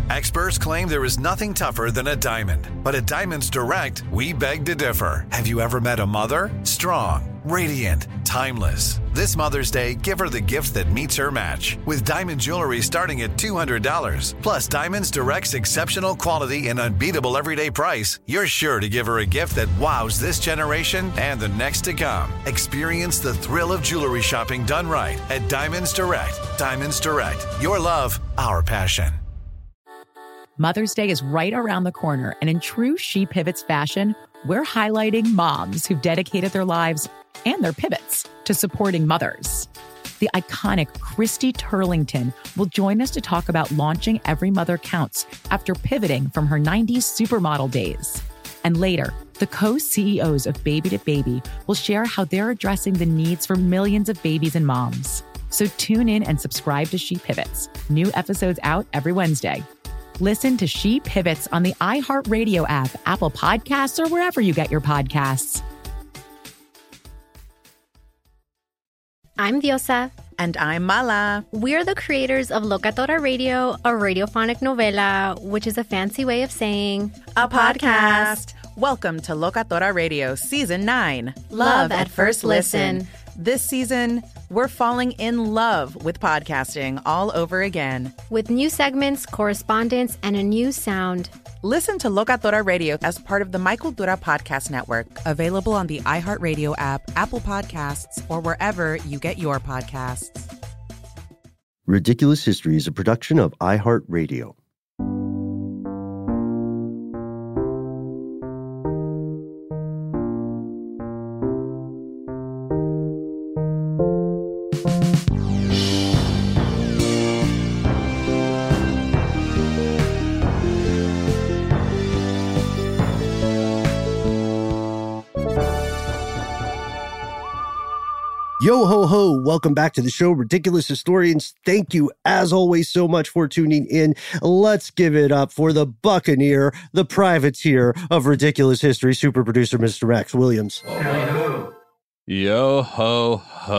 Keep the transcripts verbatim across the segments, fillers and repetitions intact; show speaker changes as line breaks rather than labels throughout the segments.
Experts claim there is nothing tougher than a diamond. But at Diamonds Direct, we beg to differ. Have you ever met a mother? Strong, radiant, timeless. This Mother's Day, give her the gift that meets her match. With diamond jewelry starting at two hundred dollars. Plus, Diamonds Direct's exceptional quality and unbeatable everyday price, you're sure to give her a gift that wows this generation and the next to come. Experience the thrill of jewelry shopping done right at Diamonds Direct. Diamonds Direct. Your love, our passion.
Mother's Day is right around the corner, and in true She Pivots fashion, we're highlighting moms who've dedicated their lives and their pivots to supporting mothers. The iconic Christy Turlington will join us to talk about launching Every Mother Counts after pivoting from her nineties supermodel days. And later, the co-C E Os of Baby to Baby will share how they're addressing the needs for millions of babies and moms. So tune in and subscribe to She Pivots. New episodes out every Wednesday. Listen to She Pivots on the iHeartRadio app, Apple Podcasts, or wherever you get your podcasts.
I'm Diosa.
And I'm Mala.
We're the creators of Locatora Radio, a radiophonic novela, which is a fancy way of saying
a podcast. Welcome to Locatora Radio Season nine.
Love, Love at First Listen. listen.
This season, we're falling in love with podcasting all over again.
With new segments, correspondence, and a new sound.
Listen to Locatora Radio as part of the My Cultura Podcast Network. Available on the iHeartRadio app, Apple Podcasts, or wherever you get your podcasts.
Ridiculous History is a production of iHeartRadio. Yo ho ho, welcome back to the show, Ridiculous Historians. Thank you, as always, so much for tuning in. Let's give it up for the buccaneer, the privateer of Ridiculous History, super producer, Mister Rex Williams.
Yo ho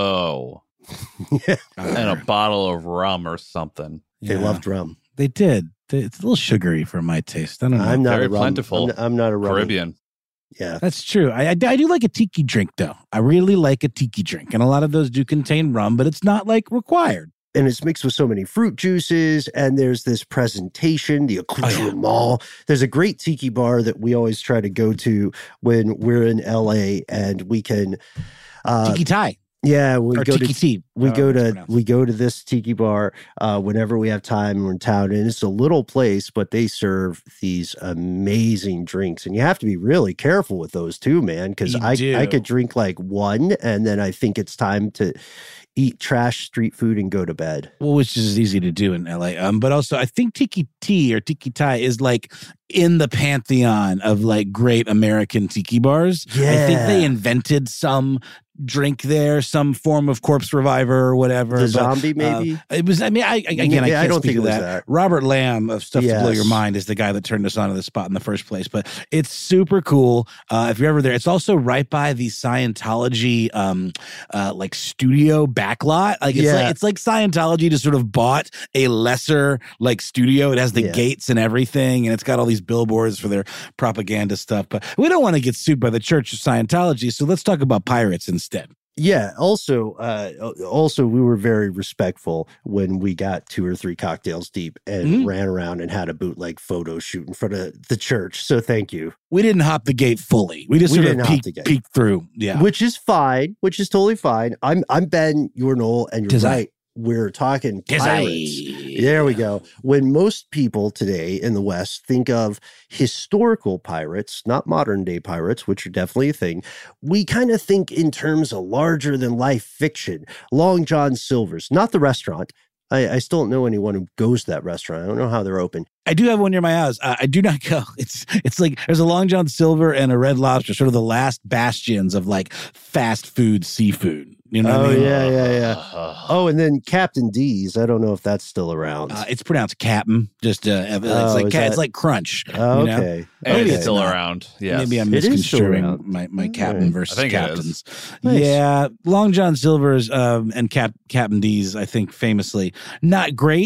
ho.
Yeah.
And a bottle of rum or something.
They
Yeah.
loved rum.
They did. It's a little sugary for my taste. I don't know.
I'm not
Very
a rum.
plentiful.
I'm, I'm not a rum.
Caribbean.
Yeah.
That's true. I, I, I do like a tiki drink, though. I really like a tiki drink. And a lot of those do contain rum, but it's not, like, required.
And it's mixed with so many fruit juices, and there's this presentation, the accoutrement.
Oh, yeah.
There's a great tiki bar that we always try to go to when we're in L A, and we can... Uh,
Tiki Thai.
Yeah, we
or
go
tiki
to
tea.
we
Uh,
go
it's
to
pronounced.
we go to this tiki bar uh, whenever we have time and we're in town, and it's a little place, but they serve these amazing drinks, and you have to be really careful with those too, man. Because
You
I
do.
I could drink like one, and then I think it's time to eat trash street food and go to bed.
Well, which is easy to do in L A. Um, but also, I think tiki tea or tiki Thai is like in the pantheon of like great American tiki bars. I think
Yeah.
they invented some drink there, some form of corpse reviver or whatever.
The
but,
zombie,
uh,
maybe?
it was. I mean, I, I again,
Yeah,
I can't
I don't
speak
think
of
it was
that.
that.
Robert Lamb of Stuff to Blow
Yes.
Your Mind is the guy that turned us onto the spot in the first place. But it's super cool. Uh, if you're ever there, it's also right by the Scientology, um, uh, like studio backlot. Like it's
Yeah.
like it's like Scientology just sort of bought a lesser like studio. It has the
Yeah.
gates and everything, and it's got all these billboards for their propaganda stuff. But we don't want to get sued by the Church of Scientology, so let's talk about pirates instead.
Yeah. Also, uh, also, we were very respectful when we got two or three cocktails deep and
Mhm.
ran around and had a bootleg photo shoot in front of the church. So thank you.
We didn't hop the gate fully. We just
We
sort
didn't
of
hop
peeked,
the gate.
peeked through. Yeah.
Which is fine. Which is totally fine. I'm I'm Ben. You're Noel, and you're
Tis I.
right. We're talking
Tis I.
pirates. There we go. When most people today in the West think of historical pirates, not modern day pirates, which are definitely a thing, we kind of think in terms of larger than life fiction. Long John Silver's, not the restaurant. I, I still don't know anyone who goes to that restaurant. I don't know how they're open.
I do have one near my house. Uh, I do not go. It's it's like there's a Long John Silver and a Red Lobster, sort of the last bastions of like fast food seafood. You know what
Oh,
I mean?
yeah, yeah, yeah. Oh, and then Captain D's. I don't know if that's still around.
Uh, it's pronounced Captain. Just uh, it's
Oh,
like
is
ca-
that-
it's like Crunch.
Oh,
you know?
okay.
And
Okay.
it's still
No.
around. Yes.
Maybe I'm
It is still
misconstruing
around.
my, my
All
Captain
right.
versus
I think it is.
Captains.
Nice.
Yeah, Long John Silver's um, and Cap Captain D's, I think famously, not great.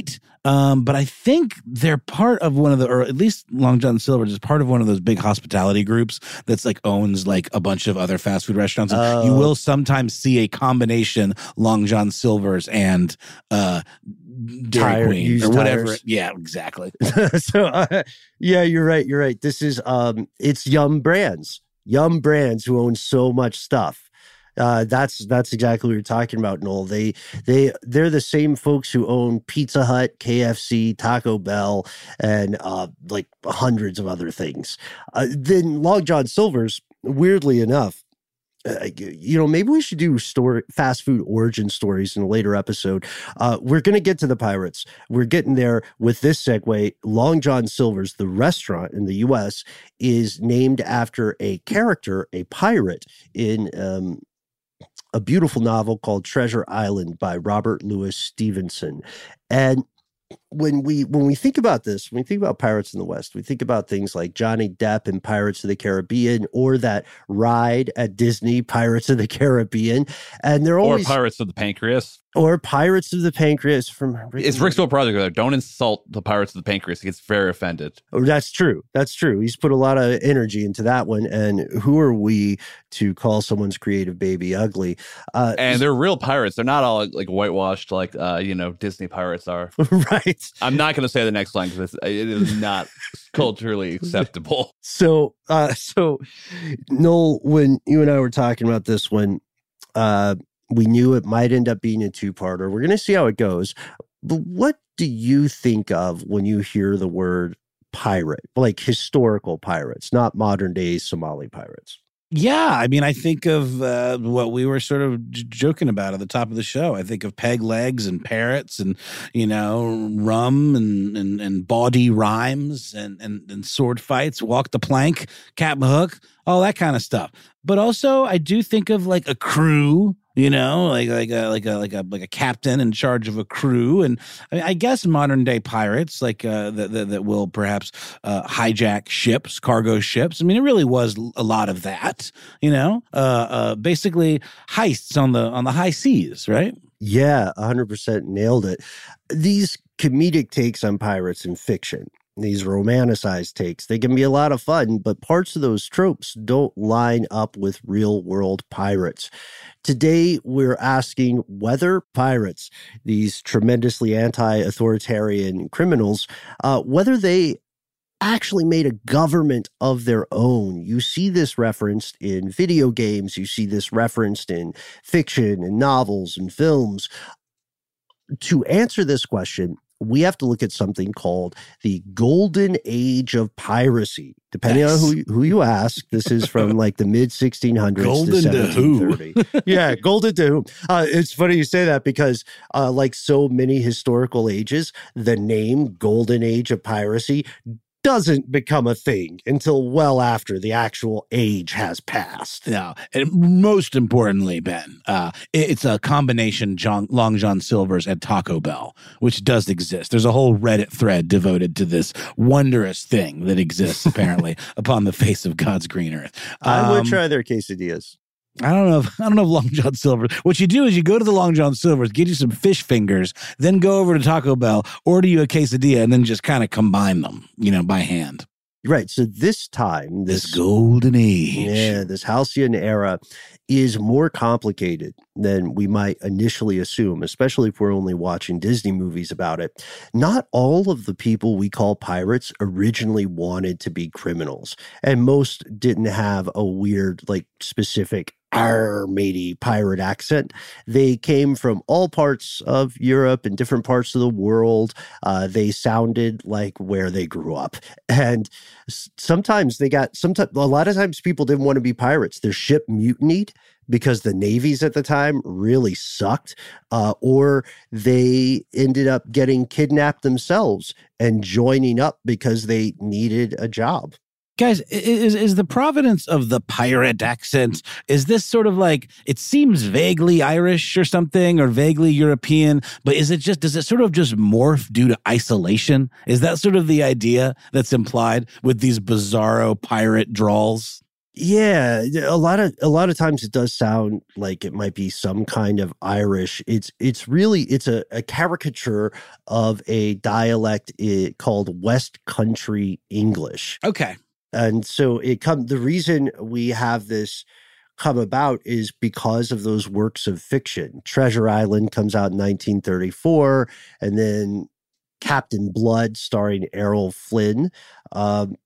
Um, but I think they're part of one of the, or at least Long John Silver's is part of one of those big hospitality groups that's like owns like a bunch of other fast food restaurants. And
Oh.
you will sometimes see a combination Long John Silver's and uh, Dairy
Tire-
Queen
used
or whatever.
tires.
Yeah, exactly.
so uh, yeah, you're right. You're right. This is um, it's Yum Brands, Yum Brands who owns so much stuff. Uh, that's that's exactly what you're talking about, Noel. They they they're the same folks who own Pizza Hut, K F C, Taco Bell, and uh, like hundreds of other things. Uh, then Long John Silver's, weirdly enough, uh, you know, maybe we should do story fast food origin stories in a later episode. Uh, we're going to get to the pirates. We're getting there with this segue. Long John Silver's, the restaurant in the U S, is named after a character, a pirate in um, a beautiful novel called Treasure Island by Robert Louis Stevenson. And when we when we think about this, when we think about pirates in the West, we think about things like Johnny Depp in Pirates of the Caribbean, or that ride at Disney, Pirates of the Caribbean, and they're always
Or Pirates of the Pancreas.
or Pirates of the Pancreas from
It's Rick Project there. Don't insult the Pirates of the Pancreas. He gets very offended.
Oh, that's true. That's true. He's put a lot of energy into that one. And who are we to call someone's creative baby ugly? Uh,
And they're real pirates. They're not all like whitewashed like, uh, you know, Disney pirates are.
right.
I'm not going to say the next line because it is not culturally acceptable.
So, uh, so Noel, when you and I were talking about this one, uh, we knew it might end up being a two-parter. We're going to see how it goes. But what do you think of when you hear the word pirate, like historical pirates, not modern-day Somali pirates?
Yeah, I mean, I think of uh, what we were sort of j- joking about at the top of the show. I think of peg legs and parrots and, you know, rum and and, and bawdy rhymes and, and, and sword fights, walk the plank, Captain Hook, all that kind of stuff. But also, I do think of like a crew, you know, like like a like a like a like a captain in charge of a crew, and I, mean, I guess modern day pirates like uh, that, that that will perhaps uh, hijack ships, cargo ships. I mean, it really was a lot of that, you know, uh, uh, basically heists on the on the high seas, right?
Yeah, one hundred percent nailed it. These comedic takes on pirates in fiction, these romanticized takes, they can be a lot of fun, but parts of those tropes don't line up with real-world pirates. Today, we're asking whether pirates, these tremendously anti-authoritarian criminals, uh, whether they actually made a government of their own. You see this referenced in video games. You see this referenced in fiction and novels and films. To answer this question, we have to look at something called the Golden Age of Piracy. Depending
Yes.
on who, who you ask, this is from like the mid sixteen hundreds
Golden
to
to
seventeen
who?
thirty. Yeah, golden to whom? Uh, it's funny you say that because uh, like so many historical ages, the name Golden Age of Piracy doesn't become a thing until well after the actual age has passed.
No, and most importantly, Ben, uh, it- it's a combination John, Long John Silver's and Taco Bell, which does exist. There's a whole Reddit thread devoted to this wondrous thing that exists apparently upon the face of God's green earth.
I would
Um,
try their quesadillas.
I don't know. If, I don't know if Long John Silver. What you do is you go to the Long John Silver's, get you some fish fingers, then go over to Taco Bell, order you a quesadilla, and then just kind of combine them, you know, by hand.
Right. So this time,
This
this,
golden age.
yeah, this halcyon era is more complicated than we might initially assume, especially if we're only watching Disney movies about it. Not all of the people we call pirates originally wanted to be criminals, and most didn't have a weird, like, specific "arr, matey" pirate accent. They came from all parts of Europe and different parts of the world. Uh, they sounded like where they grew up. And s- sometimes they got, sometimes, a lot of times people didn't want to be pirates. Their ship mutinied because the navies at the time really sucked, uh, or they ended up getting kidnapped themselves and joining up because they needed a job.
Guys, i- is is the provenance of the pirate accent, is this sort of like, it seems vaguely Irish or something, or vaguely European, but is it just, does it sort of just morph due to isolation? Is that sort of the idea that's implied with these bizarro pirate drawls?
Yeah, a lot of a lot of times it does sound like it might be some kind of Irish. It's it's really it's a, a caricature of a dialect it, called West Country English.
Okay.
And so it come the reason we have this come about is because of those works of fiction. Treasure Island comes out in nineteen thirty-four, and then Captain Blood starring Errol Flynn. Um,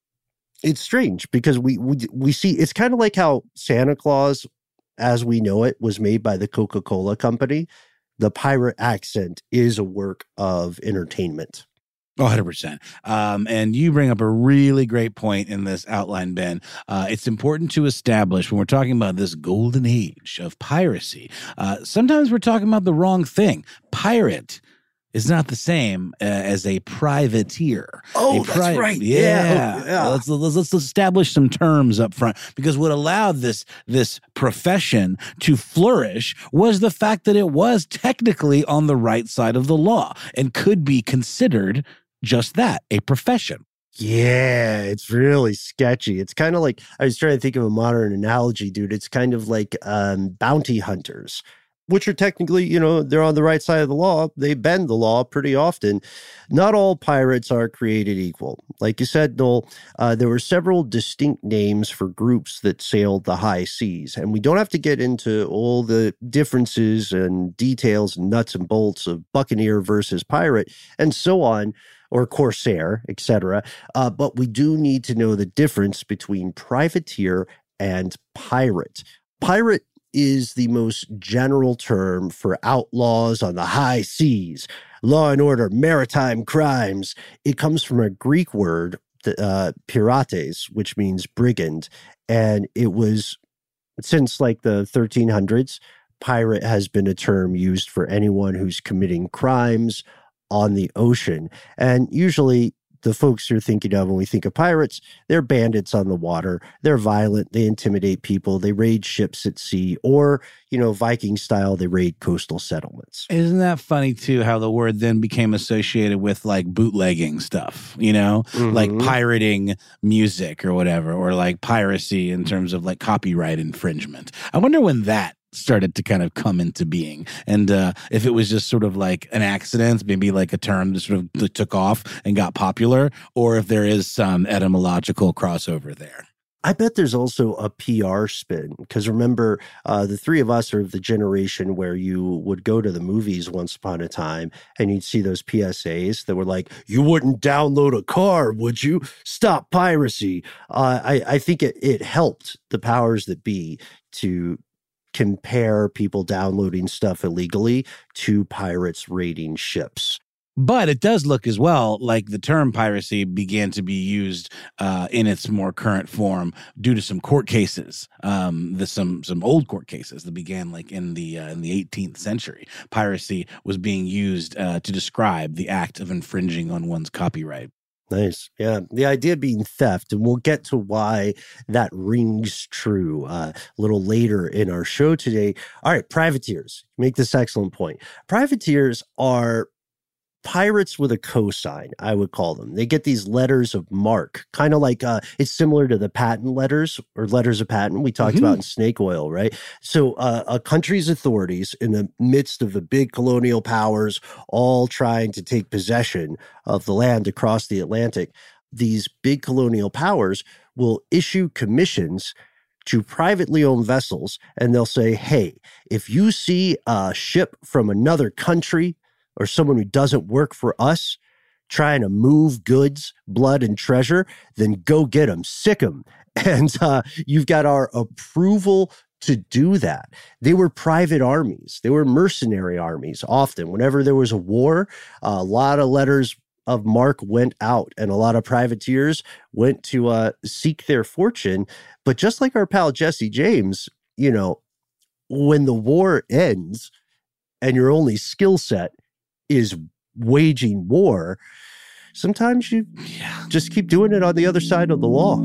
It's strange because we, we we see it's kind of like how Santa Claus, as we know it, was made by the Coca-Cola company. The pirate accent is a work of entertainment.
Oh, one hundred percent. Um, and you bring up a really great point in this outline, Ben. Uh, it's important to establish when we're talking about this golden age of piracy, uh, sometimes we're talking about the wrong thing. Pirate is not the same uh, as a privateer.
Oh,
a
that's
pri-
right.
Yeah.
Yeah. Oh, yeah.
Let's, let's let's establish some terms up front, because what allowed this this profession to flourish was the fact that it was technically on the right side of the law and could be considered just that, a profession.
Yeah, it's really sketchy. It's kind of like, I was trying to think of a modern analogy, dude. It's kind of like um, bounty hunters, which are technically, you know, they're on the right side of the law. They bend the law pretty often. Not all pirates are created equal. Like you said, Noel, uh, there were several distinct names for groups that sailed the high seas. And we don't have to get into all the differences and details and nuts and bolts of buccaneer versus pirate and so on, or corsair, et cetera. Uh, but we do need to know the difference between privateer and pirate. Pirate is the most general term for outlaws on the high seas, law and order, maritime crimes. It comes from a Greek word, uh, pirates, which means brigand. And it was, since like the thirteen hundreds, pirate has been a term used for anyone who's committing crimes on the ocean. And usually the folks you're thinking of when we think of pirates, they're bandits on the water. They're violent. They intimidate people. They raid ships at sea, or, you know, Viking style, they raid coastal settlements.
Isn't that funny, too, how the word then became associated with like bootlegging stuff, you know, mm-hmm. like pirating music or whatever, or like piracy in terms of like copyright infringement. I wonder when that started to kind of come into being, and uh, if it was just sort of like an accident, maybe like a term that sort of took off and got popular, or if there is some etymological crossover there.
I bet there's also a P R spin, because remember, uh, the three of us are of the generation where you would go to the movies once upon a time and you'd see those P S As that were like, you wouldn't download a car, would you? Stop piracy. Uh, I, I think it, it helped the powers that be to compare people downloading stuff illegally to pirates raiding ships.
But it does look as well like the term piracy began to be used uh, in its more current form due to some court cases, um, the, some some old court cases that began like in the uh, in the eighteenth century. Piracy was being used uh, to describe the act of infringing on one's copyright.
Nice. Yeah. The idea being theft, and we'll get to why that rings true uh, a little later in our show today. All right, privateers. Make this excellent point. Privateers are pirates with a cosign, I would call them. They get these letters of marque, kind of like uh, it's similar to the patent letters or letters of patent we talked mm-hmm. about in snake oil, right? So uh, a country's authorities in the midst of the big colonial powers all trying to take possession of the land across the Atlantic, these big colonial powers will issue commissions to privately owned vessels, and they'll say, hey, if you see a ship from another country or someone who doesn't work for us trying to move goods, blood, and treasure, then go get them, sick them. And uh, you've got our approval to do that. They were private armies. They were mercenary armies often. Whenever there was a war, a lot of letters of marque went out, and a lot of privateers went to uh, seek their fortune. But just like our pal Jesse James, you know, when the war ends and your only skill set is waging war, sometimes you just keep doing it on the other side of the law.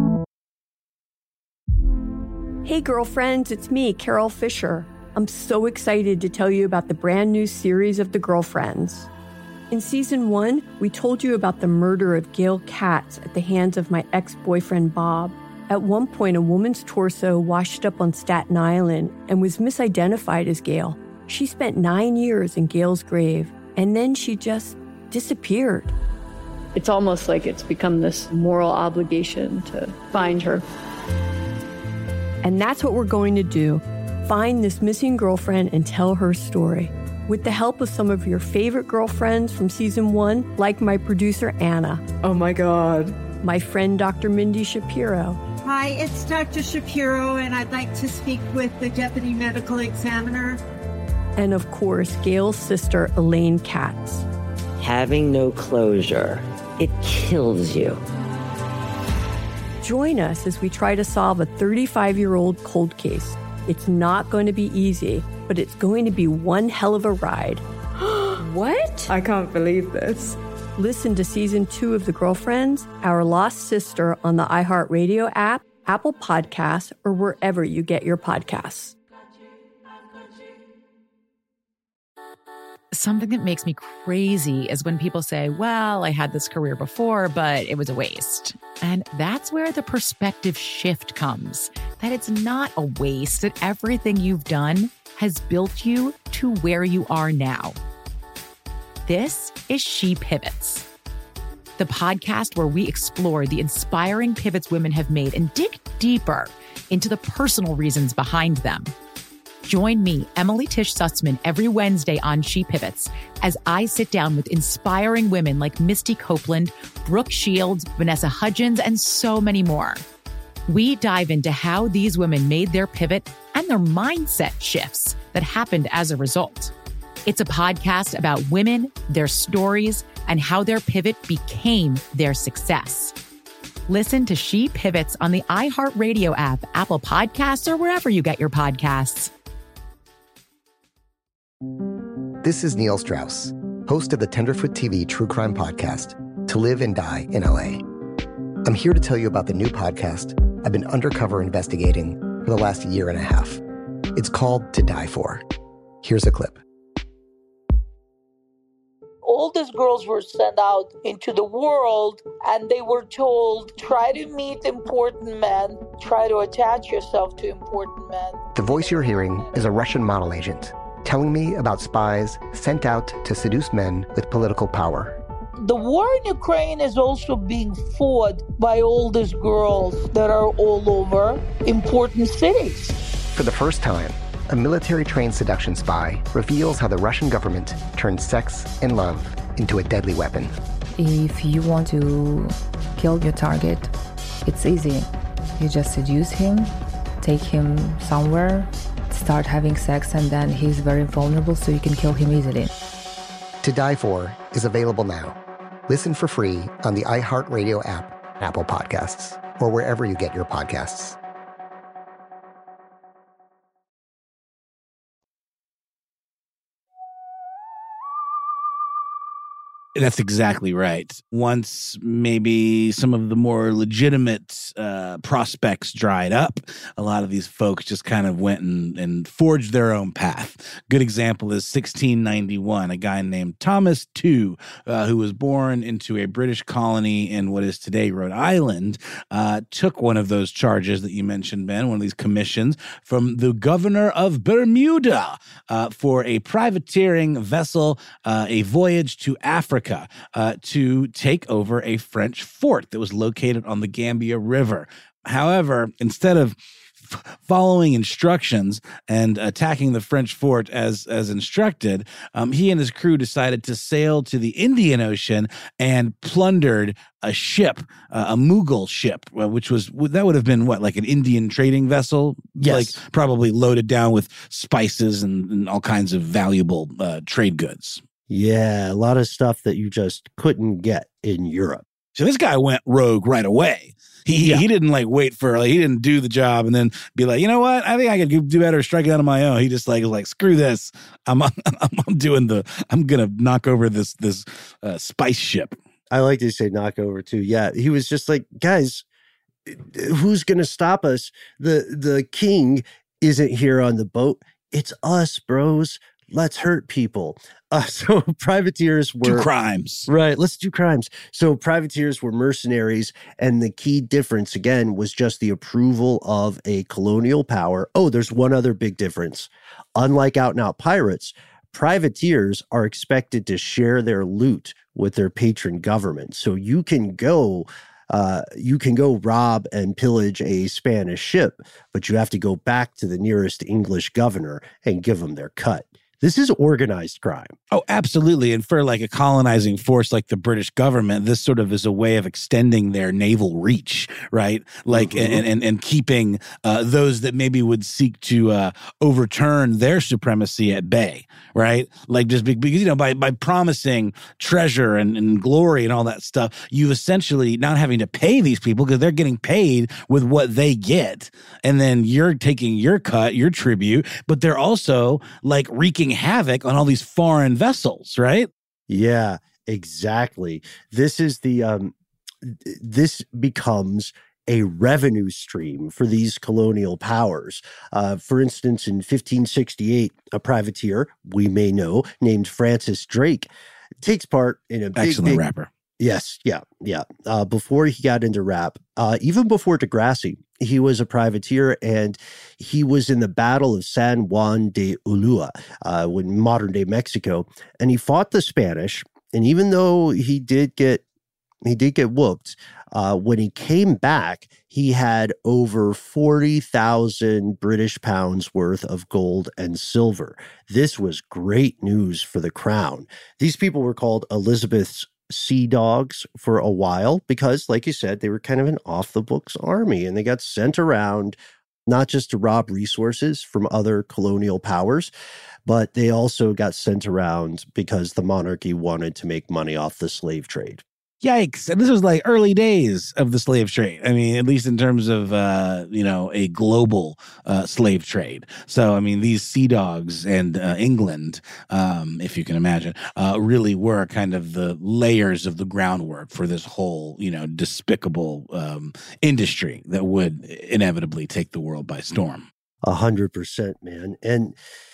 Hey, girlfriends, it's me, Carol Fisher. I'm so excited to tell you about the brand new series of The Girlfriends. In season one, we told you about the murder of Gail Katz at the hands of my ex-boyfriend, Bob. At one point, a woman's torso washed up on Staten Island and was misidentified as Gail. She spent nine years in Gail's grave, and then she just disappeared.
It's almost like it's become this moral obligation to find her.
And that's what we're going to do. Find this missing girlfriend and tell her story. With the help of some of your favorite girlfriends from season one, like my producer, Anna.
Oh my God.
My friend, Doctor Mindy Shapiro.
Hi, it's Doctor Shapiro, and I'd like to speak with the Deputy Medical Examiner.
And of course, Gail's sister, Elaine Katz.
Having no closure, it kills you.
Join us as we try to solve a thirty-five-year-old cold case. It's not going to be easy, but it's going to be one hell of a ride.
What? I can't believe this.
Listen to season two of The Girlfriends, Our Lost Sister on the iHeartRadio app, Apple Podcasts, or wherever you get your podcasts.
Something that makes me crazy is when people say, well, I had this career before, but it was a waste. And that's where the perspective shift comes, that it's not a waste, that everything you've done has built you to where you are now. This is She Pivots, the podcast where we explore the inspiring pivots women have made and dig deeper into the personal reasons behind them. Join me, Emily Tish Sussman, every Wednesday on She Pivots as I sit down with inspiring women like Misty Copeland, Brooke Shields, Vanessa Hudgens, and so many more. We dive into how these women made their pivot and their mindset shifts that happened as a result. It's a podcast about women, their stories, and how their pivot became their success. Listen to She Pivots on the iHeartRadio app, Apple Podcasts, or wherever you get your podcasts.
This is Neil Strauss, host of the Tenderfoot T V true crime podcast, To Live and Die in L A. I'm here to tell you about the new podcast I've been undercover investigating for the last year and a half. It's called To Die For. Here's a clip.
All these girls were sent out into the world and they were told, try to meet important men, try to attach yourself to important men.
The voice you're hearing is a Russian model agent telling me about spies sent out to seduce men with political power.
The war in Ukraine is also being fought by all these girls that are all over important cities.
For the first time, a military-trained seduction spy reveals how the Russian government turned sex and love into a deadly weapon.
If you want to kill your target, it's easy. You just seduce him, take him somewhere, start having sex, and then he's very vulnerable, so you can kill him easily.
To Die For is available now. Listen for free on the iHeartRadio app, Apple Podcasts, or wherever you get your podcasts.
That's exactly right. Once maybe some of the more legitimate uh, prospects dried up, a lot of these folks just kind of went and, and forged their own path. Good example is sixteen ninety-one, a guy named Thomas Tew, uh, who was born into a British colony in what is today Rhode Island, uh, took one of those charges that you mentioned, Ben, one of these commissions from the governor of Bermuda uh, for a privateering vessel, uh, a voyage to Africa. Uh, to take over a French fort that was located on the Gambia River. However, instead of f- following instructions and attacking the French fort as as instructed, um, he and his crew decided to sail to the Indian Ocean and plundered a ship, uh, a Mughal ship, uh, which was that would have been what, like an Indian trading vessel,
yes,
like probably loaded down with spices and, and all kinds of valuable uh, trade goods.
Yeah, a lot of stuff that you just couldn't get in Europe.
So this guy went rogue right away. He yeah. he didn't like wait for like he didn't do the job and then be like, you know what? I think I could do better, strike it out on my own. He just like was like, screw this. I'm I'm, I'm doing the. I'm gonna knock over this this uh, spice ship.
I like to say knock over too. Yeah, he was just like, guys, who's gonna stop us? The the king isn't here on the boat. It's us, bros. let's hurt people. Uh, so privateers were...
Do crimes.
Right, let's do crimes. So privateers were mercenaries, and the key difference, again, was just the approval of a colonial power. Oh, there's one other big difference. Unlike out-and-out pirates, privateers are expected to share their loot with their patron government. So you can go... Uh, you can go rob and pillage a Spanish ship, but you have to go back to the nearest English governor and give them their cut. This is organized crime.
Oh, absolutely. And for like a colonizing force like the British government, this sort of is a way of extending their naval reach, right? Like, mm-hmm. and, and, and keeping uh, those that maybe would seek to uh, overturn their supremacy at bay, right? Like just because, you know, by, by promising treasure and, and glory and all that stuff, you essentially not having to pay these people because they're getting paid with what they get. And then you're taking your cut, your tribute, but they're also like wreaking havoc on all these foreign vessels, right?
Yeah, exactly. This is the um this becomes a revenue stream for these colonial powers. Uh, for instance, in fifteen sixty-eight, a privateer we may know named Francis Drake takes part in a big,
excellent
big,
rapper.
Yes, yeah, yeah. Uh, before he got into rap, uh, even before Degrassi, he was a privateer, and he was in the Battle of San Juan de Ulua, uh, in modern-day Mexico, and he fought the Spanish. And even though he did get he did get whooped, uh, when he came back, he had over forty thousand British pounds worth of gold and silver. This was great news for the crown. These people were called Elizabeth's sea dogs for a while because, like you said, they were kind of an off-the-books army, and they got sent around not just to rob resources from other colonial powers, but they also got sent around because the monarchy wanted to make money off the slave trade.
Yikes. And this was like early days of the slave trade. I mean, at least in terms of, uh, you know, a global uh, slave trade. So, I mean, these sea dogs and uh, England, um, if you can imagine, uh, really were kind of the layers of the groundwork for this whole, you know, despicable um, industry that would inevitably take the world by storm.
A hundred percent, man. And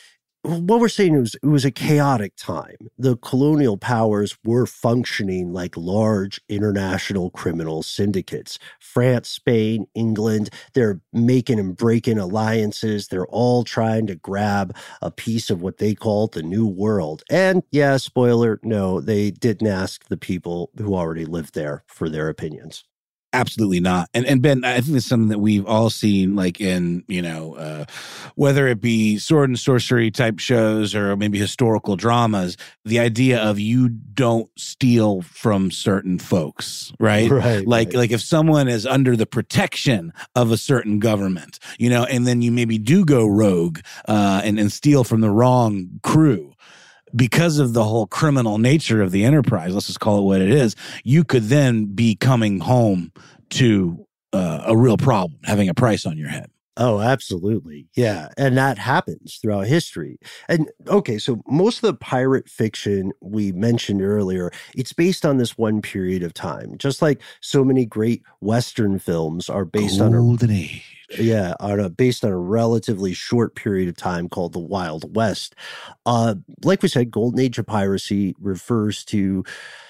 what we're saying is it was a chaotic time. The colonial powers were functioning like large international criminal syndicates. France, Spain, England, they're making and breaking alliances. They're all trying to grab a piece of what they call the New World. And yeah, spoiler, no, they didn't ask the people who already lived there for their opinions.
Absolutely not. And and Ben, I think it's something that we've all seen, like in, you know, uh, whether it be sword and sorcery type shows or maybe historical dramas, the idea of you don't steal from certain folks, right?
Right.
Like,
right.
like if someone is under the protection of a certain government, you know, and then you maybe do go rogue uh, and, and steal from the wrong crew. Because of the whole criminal nature of the enterprise, let's just call it what it is, you could then be coming home to uh, a real problem, having a price on your head.
Oh, absolutely. Yeah. And that happens throughout history. And okay, so most of the pirate fiction we mentioned earlier, it's based on this one period of time, just like so many great Western films are based
Golden
on a
Golden Age.
Yeah, on a, based on a relatively short period of time called the Wild West. Uh, like we said, Golden Age of piracy refers to,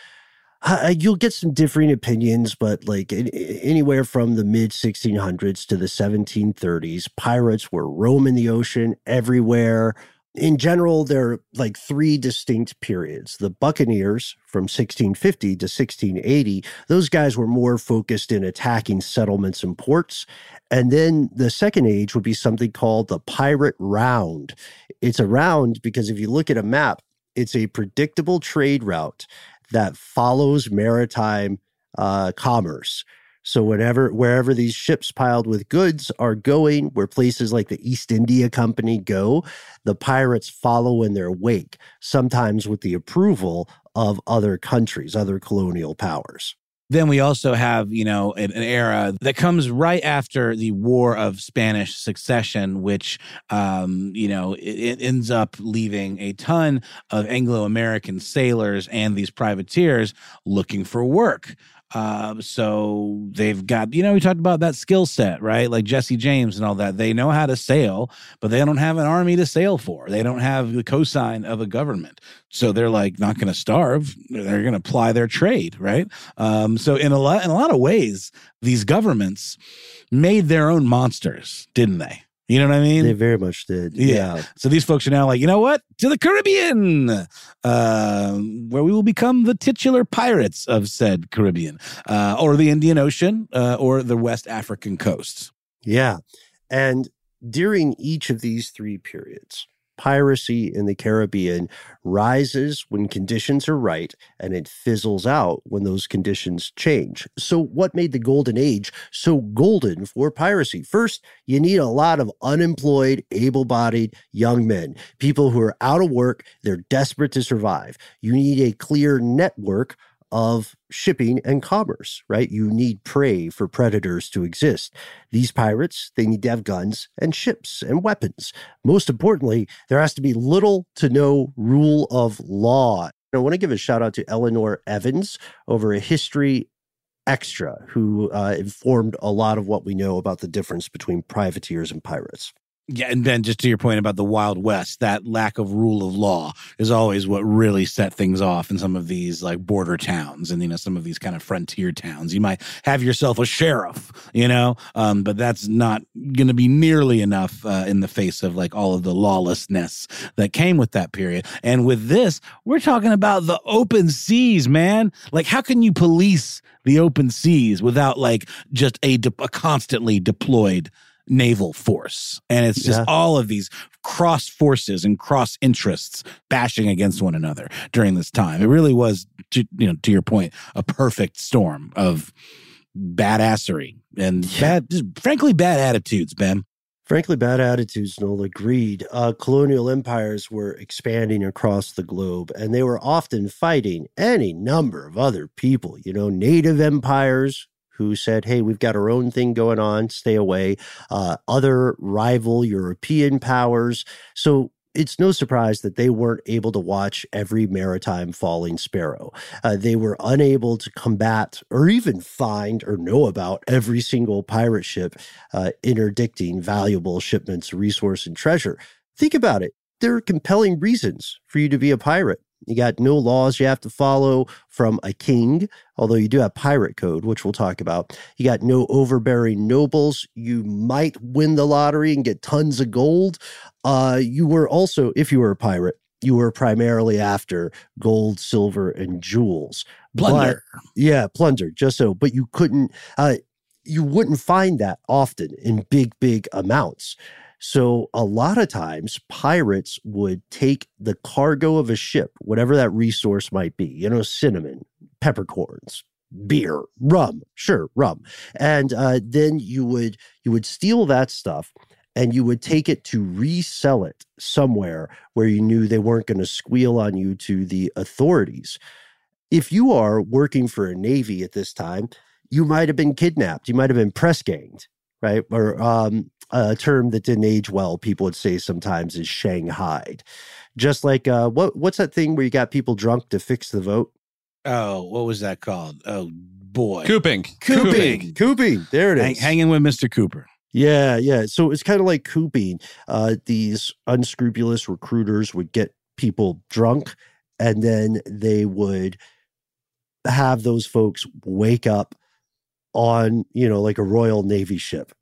uh, you'll get some differing opinions, but like in, anywhere from the mid sixteen hundreds to the seventeen thirties, pirates were roaming the ocean everywhere. In general, there are like three distinct periods. The Buccaneers from sixteen fifty to sixteen eighty, those guys were more focused in attacking settlements and ports. And then the second age would be something called the Pirate Round. It's a round because if you look at a map, it's a predictable trade route that follows maritime uh, commerce. So whenever, wherever these ships piled with goods are going, where places like the East India Company go, the pirates follow in their wake, sometimes with the approval of other countries, other colonial powers.
Then we also have, you know, an, an era that comes right after the War of Spanish Succession, which, um, you know, it, it ends up leaving a ton of Anglo-American sailors and these privateers looking for work. Uh, so they've got, you know, we talked about that skill set, right? Like Jesse James and all that. They know how to sail, but they don't have an army to sail for. They don't have the cosign of a government. So they're like not going to starve. They're going to ply their trade, right? Um, so in a lot, in a lot of ways, these governments made their own monsters, didn't they? You know what I mean?
They very much did.
Yeah.
yeah.
So these folks are now like, you know what? To the Caribbean, uh, where we will become the titular pirates of said Caribbean, uh, or the Indian Ocean, uh, or the West African coast.
Yeah. And during each of these three periods, piracy in the Caribbean rises when conditions are right, and it fizzles out when those conditions change. So what made the Golden Age so golden for piracy? First, you need a lot of unemployed, able-bodied young men, people who are out of work, they're desperate to survive. You need a clear network of shipping and commerce, right? You need prey for predators to exist. These pirates, they need to have guns and ships and weapons. Most importantly, there has to be little to no rule of law. I want to give a shout out to Eleanor Evans over at History Extra, who uh, informed a lot of what we know about the difference between privateers and pirates.
Yeah, and then just to your point about the Wild West, that lack of rule of law is always what really set things off in some of these like border towns and, you know, some of these kind of frontier towns. You might have yourself a sheriff, you know, um, but that's not going to be nearly enough uh, in the face of like all of the lawlessness that came with that period. And with this, we're talking about the open seas, man. Like, how can you police the open seas without like just a, de- a constantly deployed naval force? And it's just yeah. all of these cross forces and cross interests bashing against one another during this time. It really was, to, you know, to your point, a perfect storm of badassery and yeah. bad, just frankly, bad attitudes, Ben.
Frankly, bad attitudes, Noel, agreed. Uh, colonial empires were expanding across the globe, and they were often fighting any number of other people, you know, native empires who said, hey, we've got our own thing going on, stay away, uh, other rival European powers. So it's no surprise that they weren't able to watch every maritime falling sparrow. Uh, they were unable to combat or even find or know about every single pirate ship uh, interdicting valuable shipments of resource and treasure. Think about it. There are compelling reasons for you to be a pirate. You got no laws you have to follow from a king, although you do have pirate code, which we'll talk about. You got no overbearing nobles. You might win the lottery and get tons of gold. Uh, you were also, if you were a pirate, you were primarily after gold, silver, and jewels.
Plunder.
But, yeah, plunder, just so. But you couldn't, uh, you wouldn't find that often in big, big amounts. So a lot of times pirates would take the cargo of a ship, whatever that resource might be, you know, cinnamon, peppercorns, beer, rum, sure, rum. And uh, then you would you would steal that stuff and you would take it to resell it somewhere where you knew they weren't going to squeal on you to the authorities. If you are working for a Navy at this time, you might have been kidnapped. You might have been press ganged, right? Or um, a term that didn't age well, people would say sometimes, is shanghaied. Just like, uh, what what's that thing where you got people drunk to fix the vote?
Oh, what was that called? Oh, boy.
Cooping.
Cooping. Cooping. There it is.
Hang, hanging with Mister Cooper.
Yeah, yeah. So it's kind of like cooping. Uh, these unscrupulous recruiters would get people drunk, and then they would have those folks wake up on, you know, like a Royal Navy ship.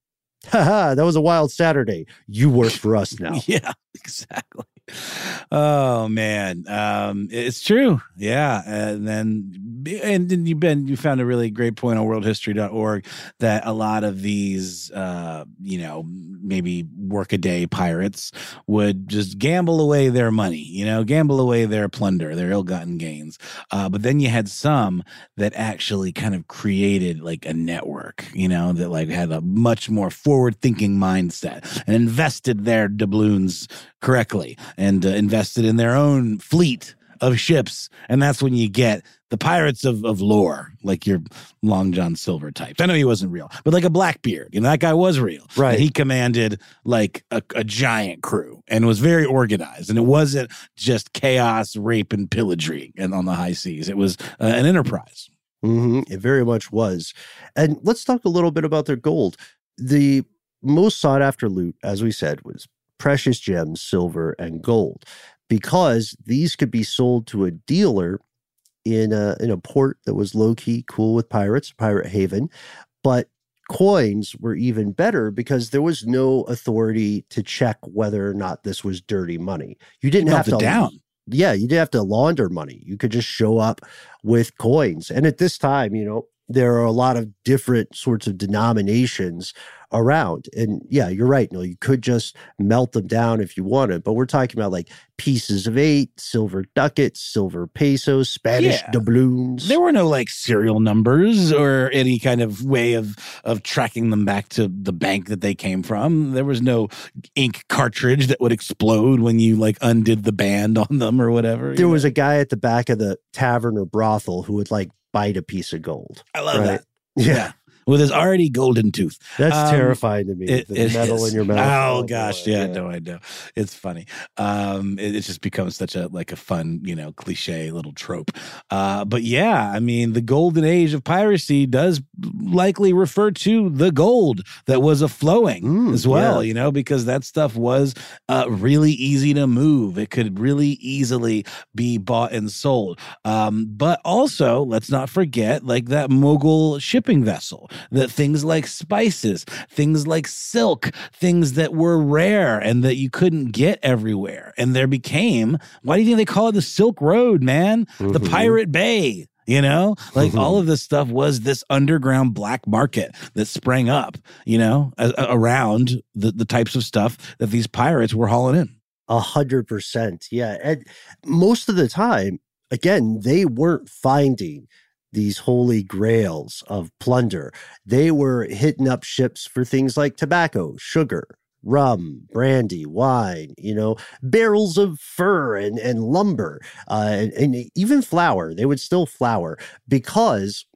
Ha that was a wild Saturday. You work for us now.
Yeah, exactly. Oh man, um, it's true. Yeah, and then and then you've been you found a really great point on world history dot org that a lot of these, uh, you know, maybe workaday pirates would just gamble away their money, you know, gamble away their plunder, their ill-gotten gains. Uh, but then you had some that actually kind of created like a network, you know, that like had a much more forward-thinking mindset and invested their doubloons correctly and uh, invested in their own fleet of ships. And that's when you get the pirates of, of lore, like your Long John Silver types. I know he wasn't real, but like a Blackbeard, you know, that guy was real.
Right.
And he commanded like a, a giant crew and was very organized. And it wasn't just chaos, rape, and pillaging and on the high seas. It was uh, an enterprise.
Mm-hmm. It very much was. And let's talk a little bit about their gold. The most sought after loot, as we said, was precious gems, silver, and gold, because these could be sold to a dealer in a, in a port that was low-key cool with pirates, pirate haven. But coins were even better because there was no authority to check whether or not this was dirty money. You didn't
You
have to
melted down.
Yeah, you didn't have to launder money. You could just show up with coins. And at this time, you know, there are a lot of different sorts of denominations around. And yeah, you're right. No, you could just melt them down if you wanted. But we're talking about like pieces of eight, silver ducats, silver pesos, Spanish
Yeah.
doubloons.
There were no like serial numbers or any kind of way of of tracking them back to the bank that they came from. There was no ink cartridge that would explode when you like undid the band on them or whatever.
There was a guy at the back of the tavern or brothel who would like bite a piece of gold.
I love
right?
that.
Yeah.
Yeah. With his already golden tooth.
That's
Um,
terrifying to me.
It,
the
it
metal
is.
in your mouth.
Oh,
Oh,
gosh,
boy,
yeah,
yeah.
no, I know. It's funny. Um, it, it just becomes such a like a fun, you know, cliche little trope. Uh, but yeah, I mean, the golden age of piracy does likely refer to the gold that was a flowing
Mm,
as well,
yeah.
you know, because that stuff was uh, really easy to move. It could really easily be bought and sold. Um, but also, let's not forget, like that Mogul shipping vessel, that things like spices, things like silk, things that were rare and that you couldn't get everywhere. And there became, why do you think they call it the Silk Road, man? The
Mhm.
Pirate Bay. You know, like
Mhm.
all of this stuff was this underground black market that sprang up, you know, a- a- around the, the types of stuff that these pirates were hauling in.
A hundred percent. Yeah. And most of the time, again, they weren't finding these holy grails of plunder. They were hitting up ships for things like tobacco, sugar, rum, brandy, wine, you know, barrels of fur and, and lumber, uh, and, and even flour. They would still flour because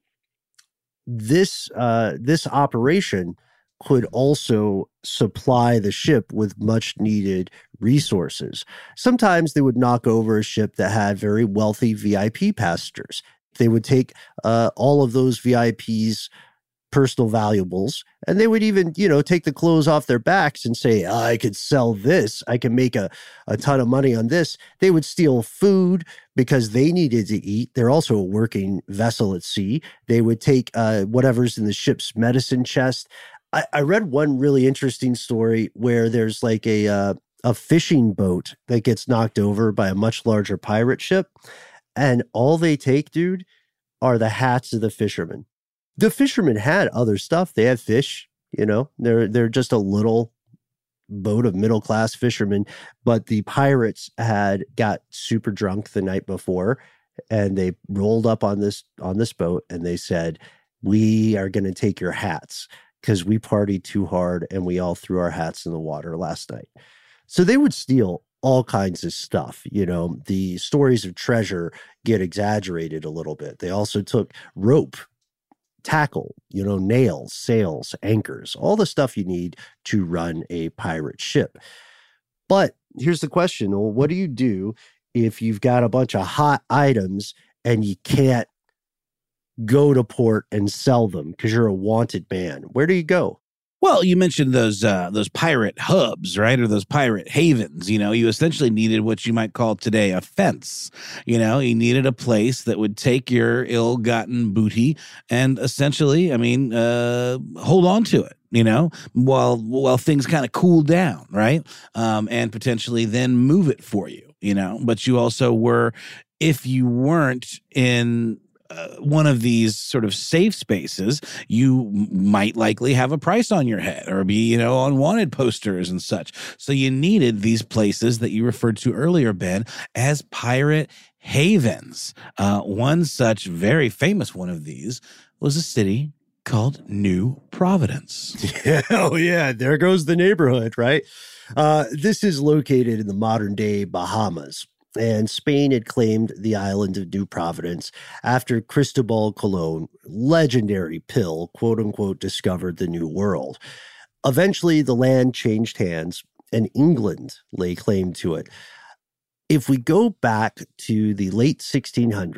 this uh, this operation could also supply the ship with much needed resources. Sometimes they would knock over a ship that had very wealthy V I P passengers. They would take uh, all of those V I Ps' personal valuables, and they would even, you know, take the clothes off their backs and say, oh, I could sell this. I can make a, a ton of money on this. They would steal food because they needed to eat. They're also a working vessel at sea. They would take uh, whatever's in the ship's medicine chest. I, I read one really interesting story where there's like a uh, a fishing boat that gets knocked over by a much larger pirate ship, and all they take, dude, are the hats of the fishermen. The fishermen had other stuff. They had fish, you know. They're they're just a little boat of middle class fishermen, but the pirates had got super drunk the night before, and they rolled up on this on this boat, and they said, "We are going to take your hats." Because we partied too hard and we all threw our hats in the water last night. So they would steal all kinds of stuff. You know, the stories of treasure get exaggerated a little bit. They also took rope, tackle, you know, nails, sails, anchors, all the stuff you need to run a pirate ship. But here's the question. Well, what do you do if you've got a bunch of hot items and you can't go to port and sell them because you're a wanted man? Where do you go?
Well, you mentioned those uh, those pirate hubs, right? Or those pirate havens. You know, you essentially needed what you might call today a fence. You know, you needed a place that would take your ill-gotten booty and essentially, I mean, uh, hold on to it. You know, while while things kind of cool down, right? Um, and potentially then move it for you. You know, but you also were, if you weren't in Uh, one of these sort of safe spaces, you m- might likely have a price on your head or be, you know, on wanted posters and such. So you needed these places that you referred to earlier, Ben, as pirate havens. Uh, one such very famous one of these was a city called New Providence.
Yeah, oh yeah, there goes the neighborhood, right? Uh, this is located in the modern day Bahamas. And Spain had claimed the island of New Providence after Cristobal Colon, legendary pill, quote unquote, discovered the New World. Eventually, the land changed hands and England lay claim to it. If we go back to the late sixteen hundreds,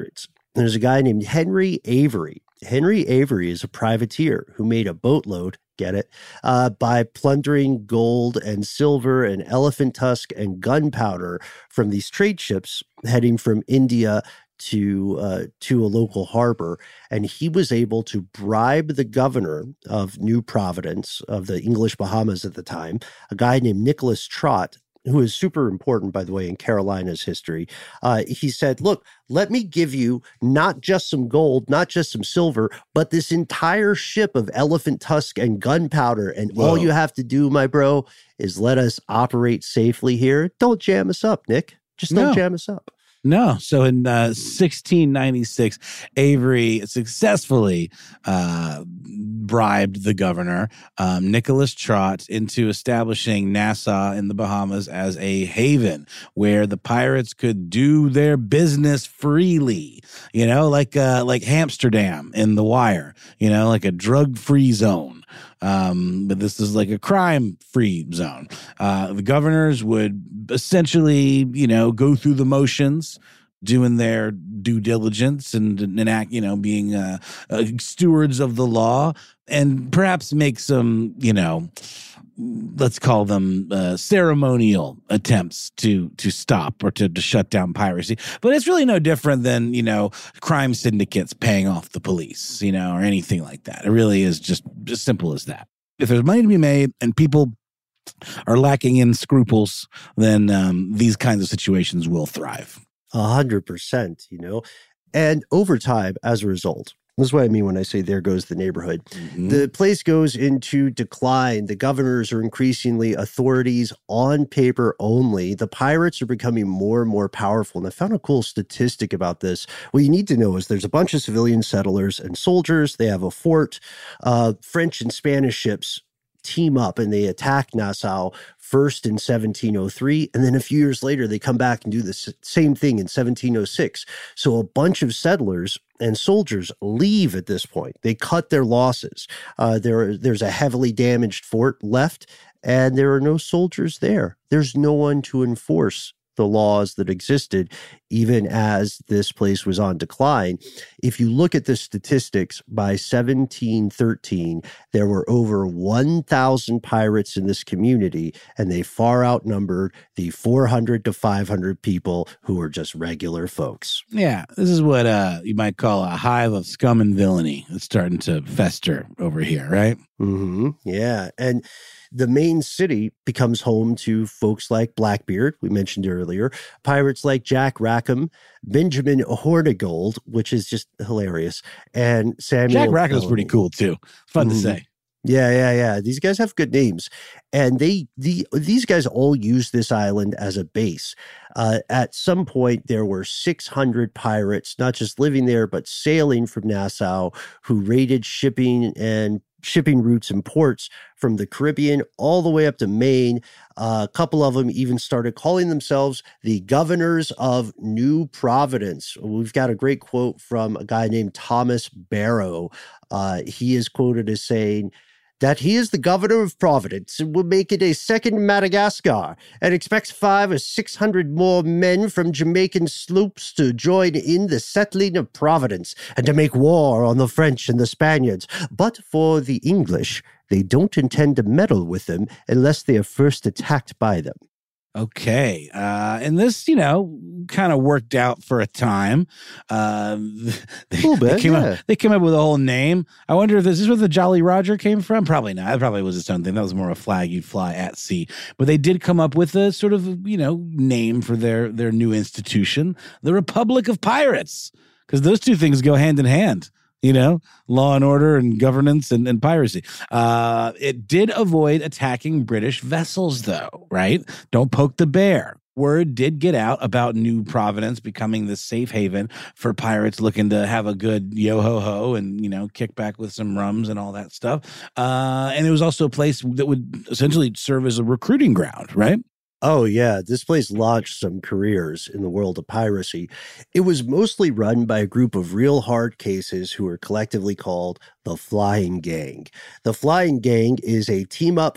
There's a guy named Henry Avery. Henry Avery is a privateer who made a boatload, get it, uh, by plundering gold and silver and elephant tusk and gunpowder from these trade ships heading from India to uh, to a local harbor. And he was able to bribe the governor of New Providence, of the English Bahamas at the time, a guy named Nicholas Trott, who is super important, by the way, in Carolina's history. Uh, he said, look, let me give you not just some gold, not just some silver, but this entire ship of elephant tusk and gunpowder. And Whoa. all you have to do, my bro, is let us operate safely here. Don't jam us up, Nick. Just don't no. jam us up.
No. So in uh, sixteen ninety-six, Avery successfully uh, bribed the governor, um, Nicholas Trott, into establishing Nassau in the Bahamas as a haven where the pirates could do their business freely, you know, like uh, like Amsterdam in The Wire, you know, like a drug-free zone. Um, but this is like a crime-free zone. Uh, the governors would essentially, you know, go through the motions, doing their due diligence and, and act, you know, being uh, uh, stewards of the law, and perhaps make some, you know, let's call them uh, ceremonial attempts to to stop or to, to shut down piracy. But it's really no different than, you know, crime syndicates paying off the police, you know, or anything like that. It really is just as simple as that. If there's money to be made and people are lacking in scruples, then um, these kinds of situations will thrive.
A hundred percent, you know, and over time, as a result, this is what I mean when I say there goes the neighborhood. Mm-hmm. The place goes into decline. The governors are increasingly authorities on paper only. The pirates are becoming more and more powerful. And I found a cool statistic about this. What you need to know is there's a bunch of civilian settlers and soldiers. They have a fort. Uh, French and Spanish ships team up and they attack Nassau first in seventeen oh three, and then a few years later they come back and do the same thing in seventeen oh six. So a bunch of settlers and soldiers leave at this point. They cut their losses. Uh, there, there's a heavily damaged fort left, and there are no soldiers there. There's no one to enforce the laws that existed, even as this place was on decline. If you look at the statistics, by seventeen thirteen, there were over one thousand pirates in this community, and they far outnumbered the four hundred to five hundred people who were just regular folks.
Yeah, this is what uh, you might call a hive of scum and villainy that's starting to fester over here, right?
Mm-hmm. Yeah, and the main city becomes home to folks like Blackbeard, we mentioned earlier, pirates like Jack Rackham, Benjamin Hornigold, which is just hilarious, and Samuel.
Jack Rackham's pretty cool too. Fun mm-hmm. to say.
Yeah, yeah, yeah. These guys have good names. And they, the these guys all use this island as a base. Uh, at some point, there were six hundred pirates, not just living there, but sailing from Nassau, who raided shipping and shipping routes and ports from the Caribbean all the way up to Maine. Uh, a couple of them even started calling themselves the governors of New Providence. We've got a great quote from a guy named Thomas Barrow. Uh, he is quoted as saying that he is the governor of Providence and will make it a second Madagascar, and expects five or six hundred more men from Jamaican sloops to join in the settling of Providence and to make war on the French and the Spaniards. But for the English, they don't intend to meddle with them unless they are first attacked by them.
Okay. Uh, and this, you know, kind of worked out for a time. Uh, they, a little bit, they came, yeah. up, they came up with a whole name. I wonder if this is where the Jolly Roger came from. Probably not. That probably was its own thing. That was more a flag you'd fly at sea. But they did come up with a sort of, you know, name for their, their new institution, the Republic of Pirates, because those two things go hand in hand. You know, law and order and governance and, and piracy. Uh, it did avoid attacking British vessels, though, right? Don't poke the bear. Word did get out about New Providence becoming the safe haven for pirates looking to have a good yo-ho-ho and, you know, kick back with some rums and all that stuff. Uh, and it was also a place that would essentially serve as a recruiting ground, right?
Oh, yeah. This place launched some careers in the world of piracy. It was mostly run by a group of real hard cases who are collectively called the Flying Gang. The Flying Gang is a team-up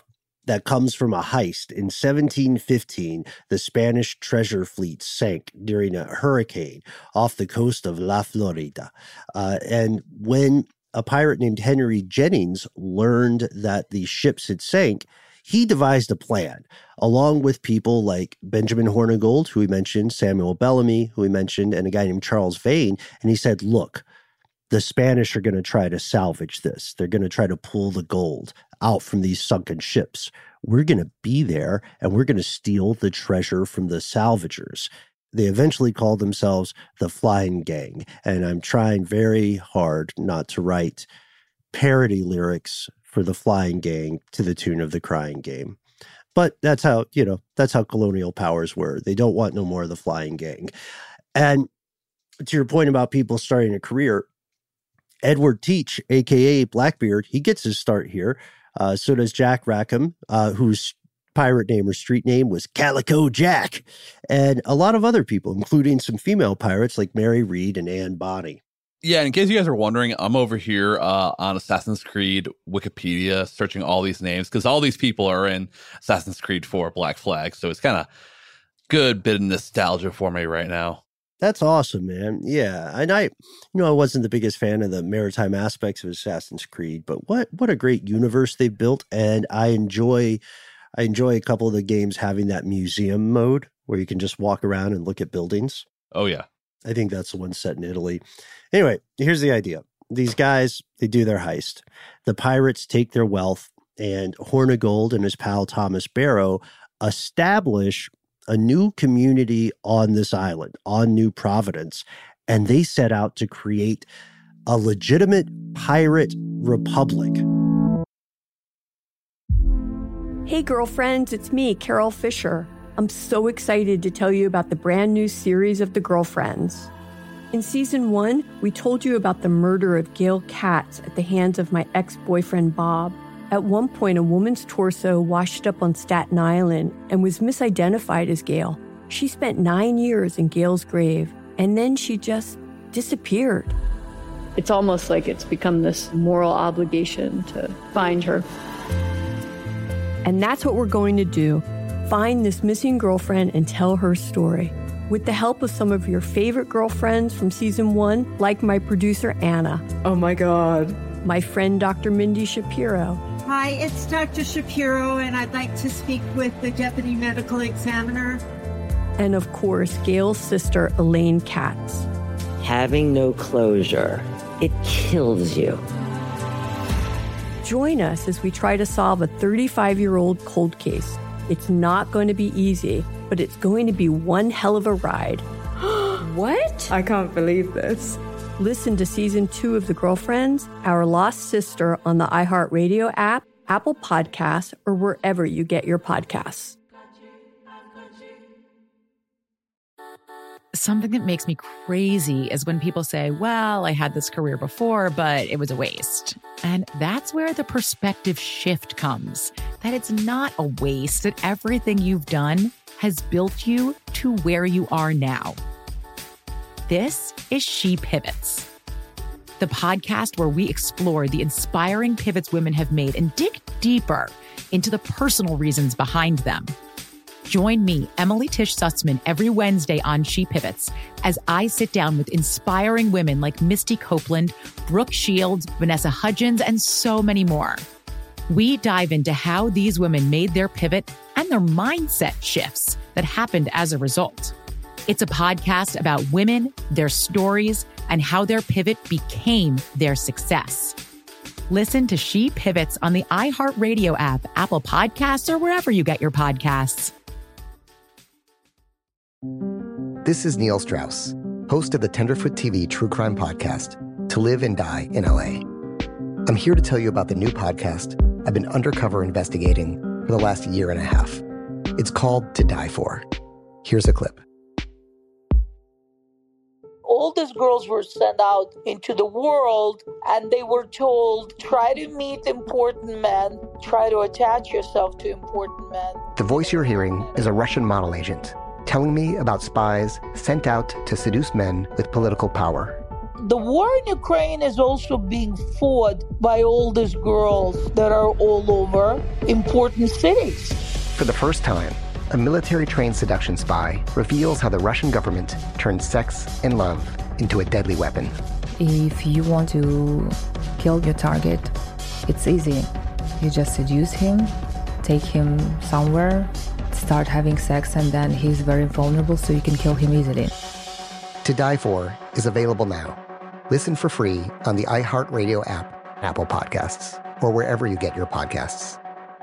that comes from a heist. In seventeen fifteen, the Spanish treasure fleet sank during a hurricane off the coast of La Florida. Uh, and when a pirate named Henry Jennings learned that the ships had sank, he devised a plan, along with people like Benjamin Hornigold, who we mentioned, Samuel Bellamy, who we mentioned, and a guy named Charles Vane. And he said, look, the Spanish are going to try to salvage this. They're going to try to pull the gold out from these sunken ships. We're going to be there, and we're going to steal the treasure from the salvagers. They eventually called themselves the Flying Gang, and I'm trying very hard not to write parody lyrics for the Flying Gang to the tune of the Crying Game. But that's how, you know, that's how colonial powers were. They don't want no more of the Flying Gang. And to your point about people starting a career, Edward Teach, a k a. Blackbeard, he gets his start here. Uh, so does Jack Rackham, uh, whose pirate name or street name was Calico Jack. And a lot of other people, including some female pirates like Mary Read and Anne Bonny.
Yeah, in case you guys are wondering, I'm over here uh, on Assassin's Creed Wikipedia searching all these names because all these people are in Assassin's Creed four Black Flag. So it's kind of good bit of nostalgia for me right now.
That's awesome, man. Yeah. And I, you know, I wasn't the biggest fan of the maritime aspects of Assassin's Creed, but what what a great universe they've built. And I enjoy I enjoy a couple of the games having that museum mode where you can just walk around and look at buildings.
Oh, yeah.
I think that's the one set in Italy. Anyway, here's the idea. These guys, they do their heist. The pirates take their wealth, and Hornigold and his pal Thomas Barrow establish a new community on this island, on New Providence, and they set out to create a legitimate pirate republic.
Hey, girlfriends, it's me, Carol Fisher. I'm so excited to tell you about the brand new series of The Girlfriends. In season one, we told you about the murder of Gail Katz at the hands of my ex-boyfriend, Bob. At one point, a woman's torso washed up on Staten Island and was misidentified as Gail. She spent nine years in Gail's grave, and then she just disappeared.
It's almost like it's become this moral obligation to find her.
And that's what we're going to do. Find this missing girlfriend and tell her story. With the help of some of your favorite girlfriends from season one, like my producer, Anna.
Oh my God.
My friend, Doctor Mindy Shapiro.
Hi, it's Doctor Shapiro, and I'd like to speak with the Deputy Medical Examiner.
And of course, Gail's sister, Elaine Katz.
Having no closure, it kills you.
Join us as we try to solve a thirty-five-year-old cold case. It's not going to be easy, but it's going to be one hell of a ride.
What? I can't believe this.
Listen to season two of The Girlfriends, Our Lost Sister on the iHeartRadio app, Apple Podcasts, or wherever you get your podcasts.
Something that makes me crazy is when people say, well, I had this career before, but it was a waste. And that's where the perspective shift comes, that it's not a waste, that everything you've done has built you to where you are now. This is She Pivots, the podcast where we explore the inspiring pivots women have made and dig deeper into the personal reasons behind them. Join me, Emily Tish Sussman, every Wednesday on She Pivots as I sit down with inspiring women like Misty Copeland, Brooke Shields, Vanessa Hudgens, and so many more. We dive into how these women made their pivot and their mindset shifts that happened as a result. It's a podcast about women, their stories, and how their pivot became their success. Listen to She Pivots on the iHeartRadio app, Apple Podcasts, or wherever you get your podcasts.
This is Neil Strauss, host of the Tenderfoot T V True Crime Podcast, To Live and Die in L A. I'm here to tell you about the new podcast I've been undercover investigating for the last year and a half. It's called To Die For. Here's a clip.
All these girls were sent out into the world and they were told, try to meet important men, try to attach yourself to important men.
The voice you're hearing is a Russian model agent telling me about spies sent out to seduce men with political power.
The war in Ukraine is also being fought by all these girls that are all over important cities.
For the first time, a military-trained seduction spy reveals how the Russian government turned sex and love into a deadly weapon.
If you want to kill your target, it's easy. You just seduce him, take him somewhere, start having sex, and then he's very vulnerable, so you can kill him easily.
To Die For is available now. Listen for free on the iHeartRadio app, Apple Podcasts, or wherever you get your podcasts.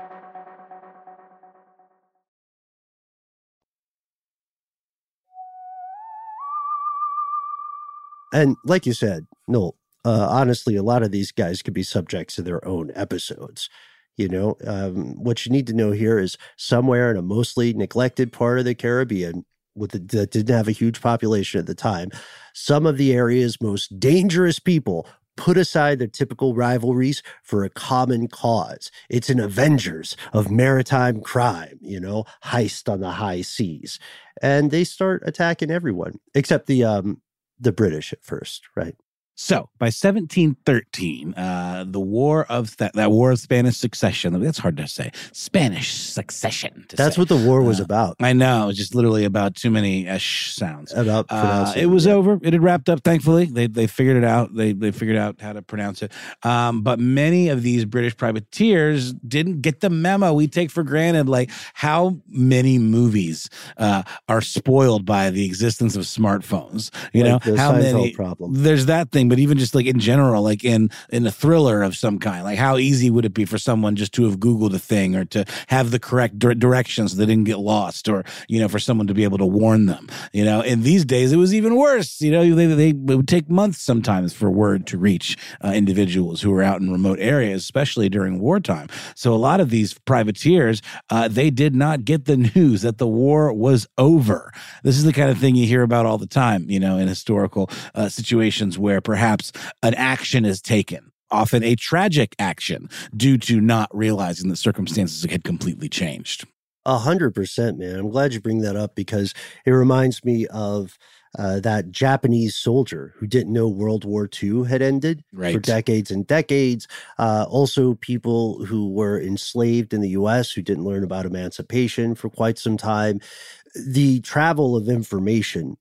And like you said, Noel, uh, honestly, a lot of these guys could be subjects to their own episodes. You know, um, what you need to know here is somewhere in a mostly neglected part of the Caribbean with the, that didn't have a huge population at the time, some of the area's most dangerous people put aside their typical rivalries for a common cause. It's an Avengers of maritime crime, you know, heist on the high seas. And they start attacking everyone, except the um, the British at first, right?
So by seventeen thirteen, uh, the war of that, that war of Spanish succession, that's hard to say, Spanish succession. To
that's
say.
what the war was
uh,
about.
I know. It's just literally about too many uh, sh sounds.
About
uh, it was
yeah.
over. It had wrapped up, thankfully. They they figured it out. They they figured out how to pronounce it. Um, but many of these British privateers didn't get the memo. We take for granted, like, how many movies uh, are spoiled by the existence of smartphones. You
Like
know,
the
how
Seinfeld
many?
problem.
There's that thing. But even just like in general, like in in a thriller of some kind, like how easy would it be for someone just to have Googled a thing or to have the correct di directions so they didn't get lost, or, you know, for someone to be able to warn them, you know? In these days, it was even worse. You know, they, they, it would take months sometimes for word to reach uh, individuals who were out in remote areas, especially during wartime. So a lot of these privateers, uh, they did not get the news that the war was over. This is the kind of thing you hear about all the time, you know, in historical uh, situations where perhaps an action is taken, often a tragic action, due to not realizing that circumstances had completely changed.
A hundred percent, man. I'm glad you bring that up because it reminds me of uh, that Japanese soldier who didn't know World War Two had ended
right.
for decades and decades. Uh, also, people who were enslaved in the U S who didn't learn about emancipation for quite some time. The travel of information,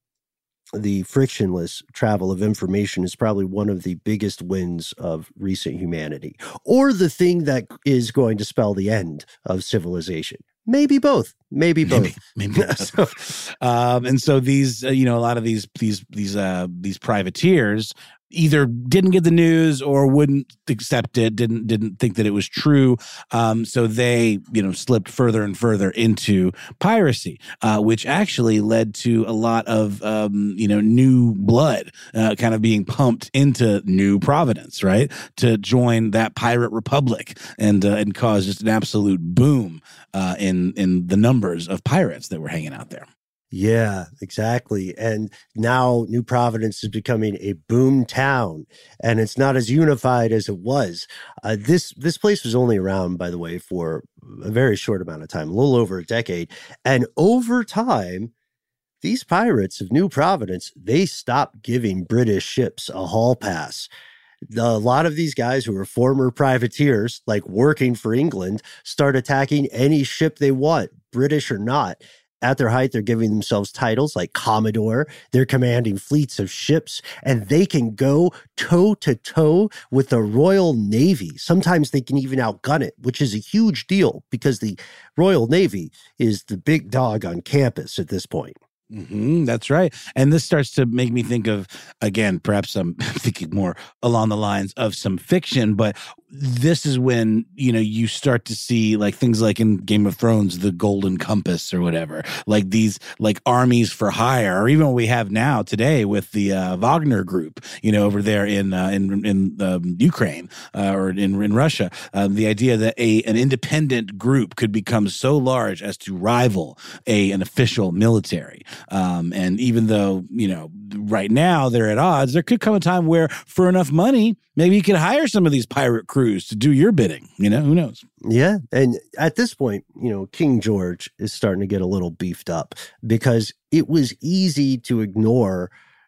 the frictionless travel of information, is probably one of the biggest wins of recent humanity, or the thing that is going to spell the end of civilization. Maybe both. Maybe both.
Maybe, maybe so, um, and so these, uh, you know, a lot of these these these uh, these privateers either didn't get the news or wouldn't accept it, didn't didn't think that it was true. Um, so they, you know, slipped further and further into piracy, uh, which actually led to a lot of, um, you know, new blood uh, kind of being pumped into New Providence, right, to join that pirate republic and uh, and cause just an absolute boom uh, in in the numbers of pirates that were hanging out there.
Yeah, exactly. And now New Providence is becoming a boom town, and it's not as unified as it was. Uh, this this place was only around, by the way, for a very short amount of time, a little over a decade. And over time, these pirates of New Providence, they stopped giving British ships a hall pass. The, a lot of these guys who were former privateers, like working for England, start attacking any ship they want, British or not. At their height, they're giving themselves titles like Commodore. They're commanding fleets of ships, and they can go toe-to-toe with the Royal Navy. Sometimes they can even outgun it, which is a huge deal because the Royal Navy is the big dog on campus at this point.
Mm-hmm, that's right. And this starts to make me think of, again, perhaps I'm thinking more along the lines of some fiction, but this is when, you know, you start to see like things like in Game of Thrones, the Golden Compass or whatever, like these like armies for hire, or even what we have now today with the uh, Wagner Group, you know, over there in uh, in in um, Ukraine uh, or in in Russia. Um, the idea that a an independent group could become so large as to rival a an official military. Um, and even though, you know, right now they're at odds, there could come a time where for enough money, maybe you could hire some of these pirate crews to do your bidding. You know, who knows?
Yeah. And at this point, you know, King George is starting to get a little beefed up because it was easy to ignore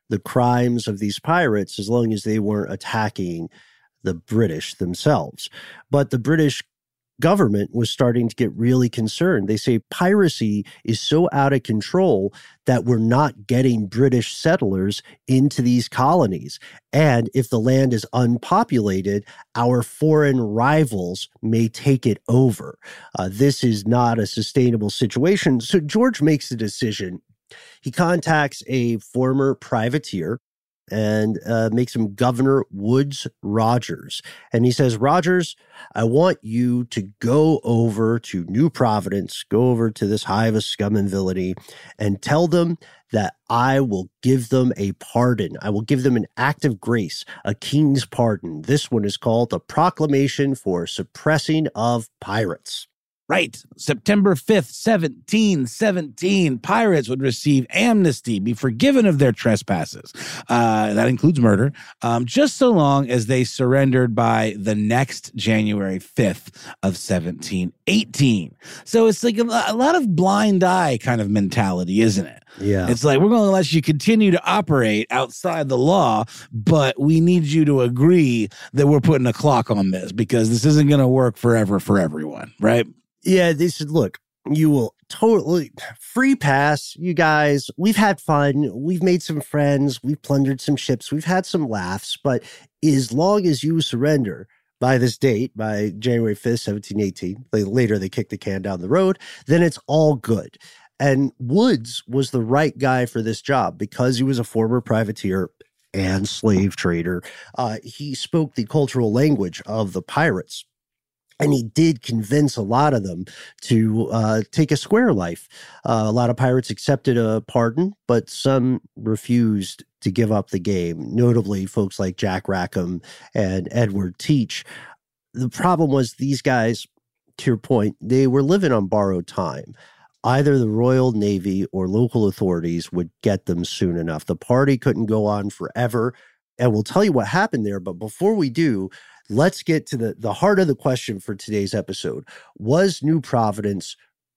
the crimes of these pirates as long as they weren't attacking the British themselves. But the British government was starting to get really concerned. They say piracy is so out of control that we're not getting British settlers into these colonies. And if the land is unpopulated, our foreign rivals may take it over. Uh, this is not a sustainable situation. So George makes a decision. He contacts a former privateer and uh, makes him Governor Woodes Rogers. And he says, Rogers, I want you to go over to New Providence, go over to this hive of scum and villainy, and tell them that I will give them a pardon. I will give them an act of grace, a king's pardon. This one is called the Proclamation for Suppressing of Pirates.
Right. September fifth, seventeen seventeen, pirates would receive amnesty, be forgiven of their trespasses. Uh, that includes murder, um, just so long as they surrendered by the next January fifth of seventeen eighteen. So it's like a, a lot of blind eye kind of mentality, isn't it?
Yeah.
It's like, we're going to let you continue to operate outside the law, but we need you to agree that we're putting a clock on this because this isn't going to work forever for everyone, right?
Yeah, they said, look, you will totally free pass, you guys. We've had fun. We've made some friends. We've plundered some ships. We've had some laughs. But as long as you surrender by this date, by January fifth, seventeen eighteen, later they kick the can down the road, then it's all good. And Woodes was the right guy for this job because he was a former privateer and slave trader. Uh, he spoke the cultural language of the pirates. And he did convince a lot of them to uh, take a square life. Uh, a lot of pirates accepted a pardon, but some refused to give up the game, notably folks like Jack Rackham and Edward Teach. The problem was these guys, to your point, they were living on borrowed time. Either the Royal Navy or local authorities would get them soon enough. The party couldn't go on forever. And we'll tell you what happened there. But before we do, let's get to the, the heart of the question for today's episode. Was New Providence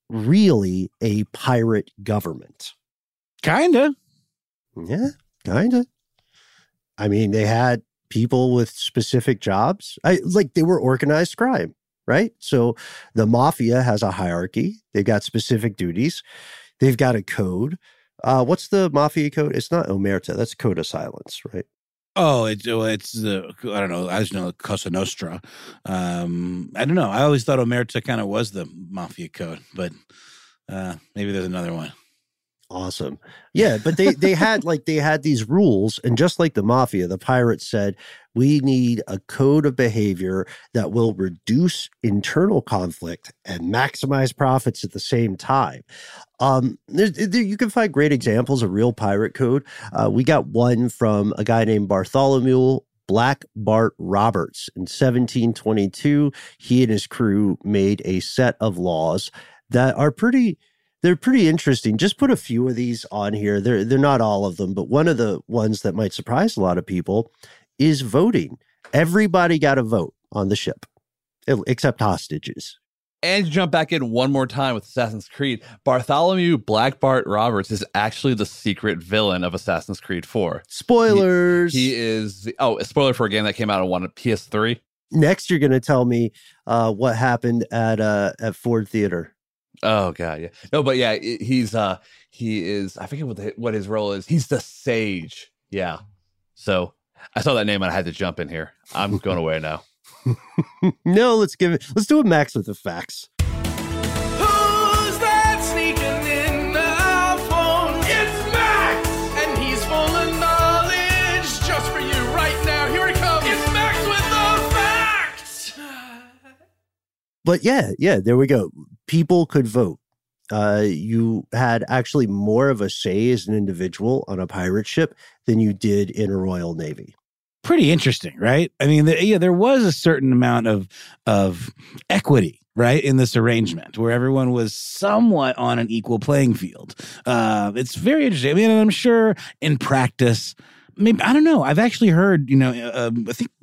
really a pirate government?
Kinda.
Yeah, kinda. I mean, they had people with specific jobs. I, like they were organized crime, right? So the mafia has a hierarchy. They've got specific duties. They've got a code. Uh, what's the mafia code? It's not Omerta. That's Code of Silence, right?
Oh, it, it's the, uh, I don't know, I just know Cosa Nostra. Um, I don't know. I always thought Omerta kind of was the mafia code, but uh, maybe there's another one.
Awesome. Yeah, but they they had like they had these rules, and just like the mafia, the pirates said, we need a code of behavior that will reduce internal conflict and maximize profits at the same time. Um, there, there, you can find great examples of real pirate code. Uh, we got one from a guy named Bartholomew Black Bart Roberts in seventeen twenty-two. He and his crew made a set of laws that are pretty. They're pretty interesting. Just put a few of these on here. They're, they're not all of them, but one of the ones that might surprise a lot of people is voting. Everybody got a vote on the ship, except hostages.
And to jump back in one more time with Assassin's Creed, Bartholomew Black Bart Roberts is actually the secret villain of Assassin's Creed four.
Spoilers!
He, he is, the, oh, a spoiler for a game that came out on one P S three.
Next, you're going to tell me uh, what happened at uh, at Ford Theater.
Oh god, yeah. No, but yeah, he's uh he is, I forget what the, what his role is. He's the sage. Yeah. So I saw that name and I had to jump in here. I'm going away now.
No, let's give it let's do it Max with the facts.
Who's that sneaking in our phone? It's Max! And he's full of knowledge just for you right now. Here he comes. It's Max with the facts.
But yeah, yeah, there we go. People could vote. Uh, you had actually more of a say as an individual on a pirate ship than you did in a Royal Navy.
Pretty interesting, right? I mean, the, yeah, there was a certain amount of of equity, right, in this arrangement where everyone was somewhat on an equal playing field. Uh, it's very interesting. I mean, I'm sure in practice, maybe, I don't know. I've actually heard, you know, uh, I think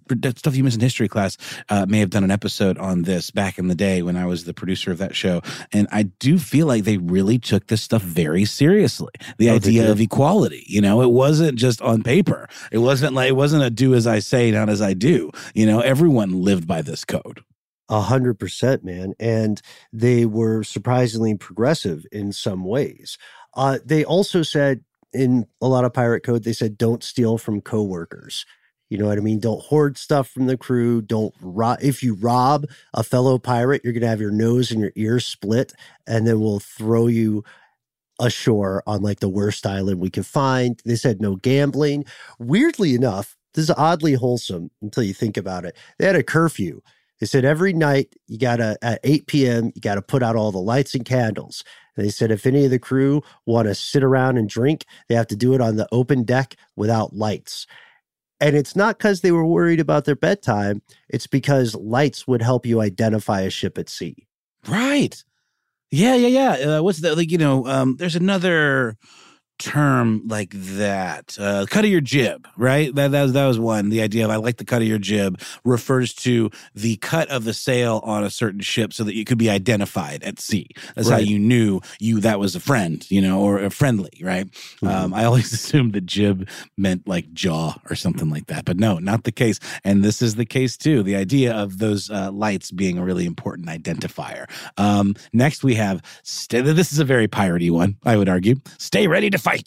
Stuff You Miss in History Class uh, may have done an episode on this back in the day when I was the producer of that show. And I do feel like they really took this stuff very seriously. The oh, idea of equality, you know, it wasn't just on paper. It wasn't like, it wasn't a do as I say, not as I do. You know, everyone lived by this code.
A hundred percent, man. And they were surprisingly progressive in some ways. Uh, they also said in a lot of pirate code, they said, don't steal from coworkers. You know what I mean? Don't hoard stuff from the crew. Don't rob. If you rob a fellow pirate, you're going to have your nose and your ears split, and then we'll throw you ashore on like the worst island we could find. They said no gambling. Weirdly enough, this is oddly wholesome until you think about it. They had a curfew. They said every night you got to, at eight p.m., you got to put out all the lights and candles. And they said if any of the crew want to sit around and drink, they have to do it on the open deck without lights. And it's not because they were worried about their bedtime. It's because lights would help you identify a ship at sea.
Right. Yeah, yeah, yeah. Uh, what's that? Like, you know, um, there's another term like that. Uh, cut of your jib, right? That, that, was, that was one. The idea of I like the cut of your jib refers to the cut of the sail on a certain ship so that you could be identified at sea. That's right. How you knew you that was a friend, you know, or a friendly, right? Mm-hmm. Um, I always assumed that jib meant like jaw or something like that. But no, not the case. And this is the case too. The idea of those uh, lights being a really important identifier. Um, next we have, st- this is a very piratey one, I would argue. Stay ready to fight.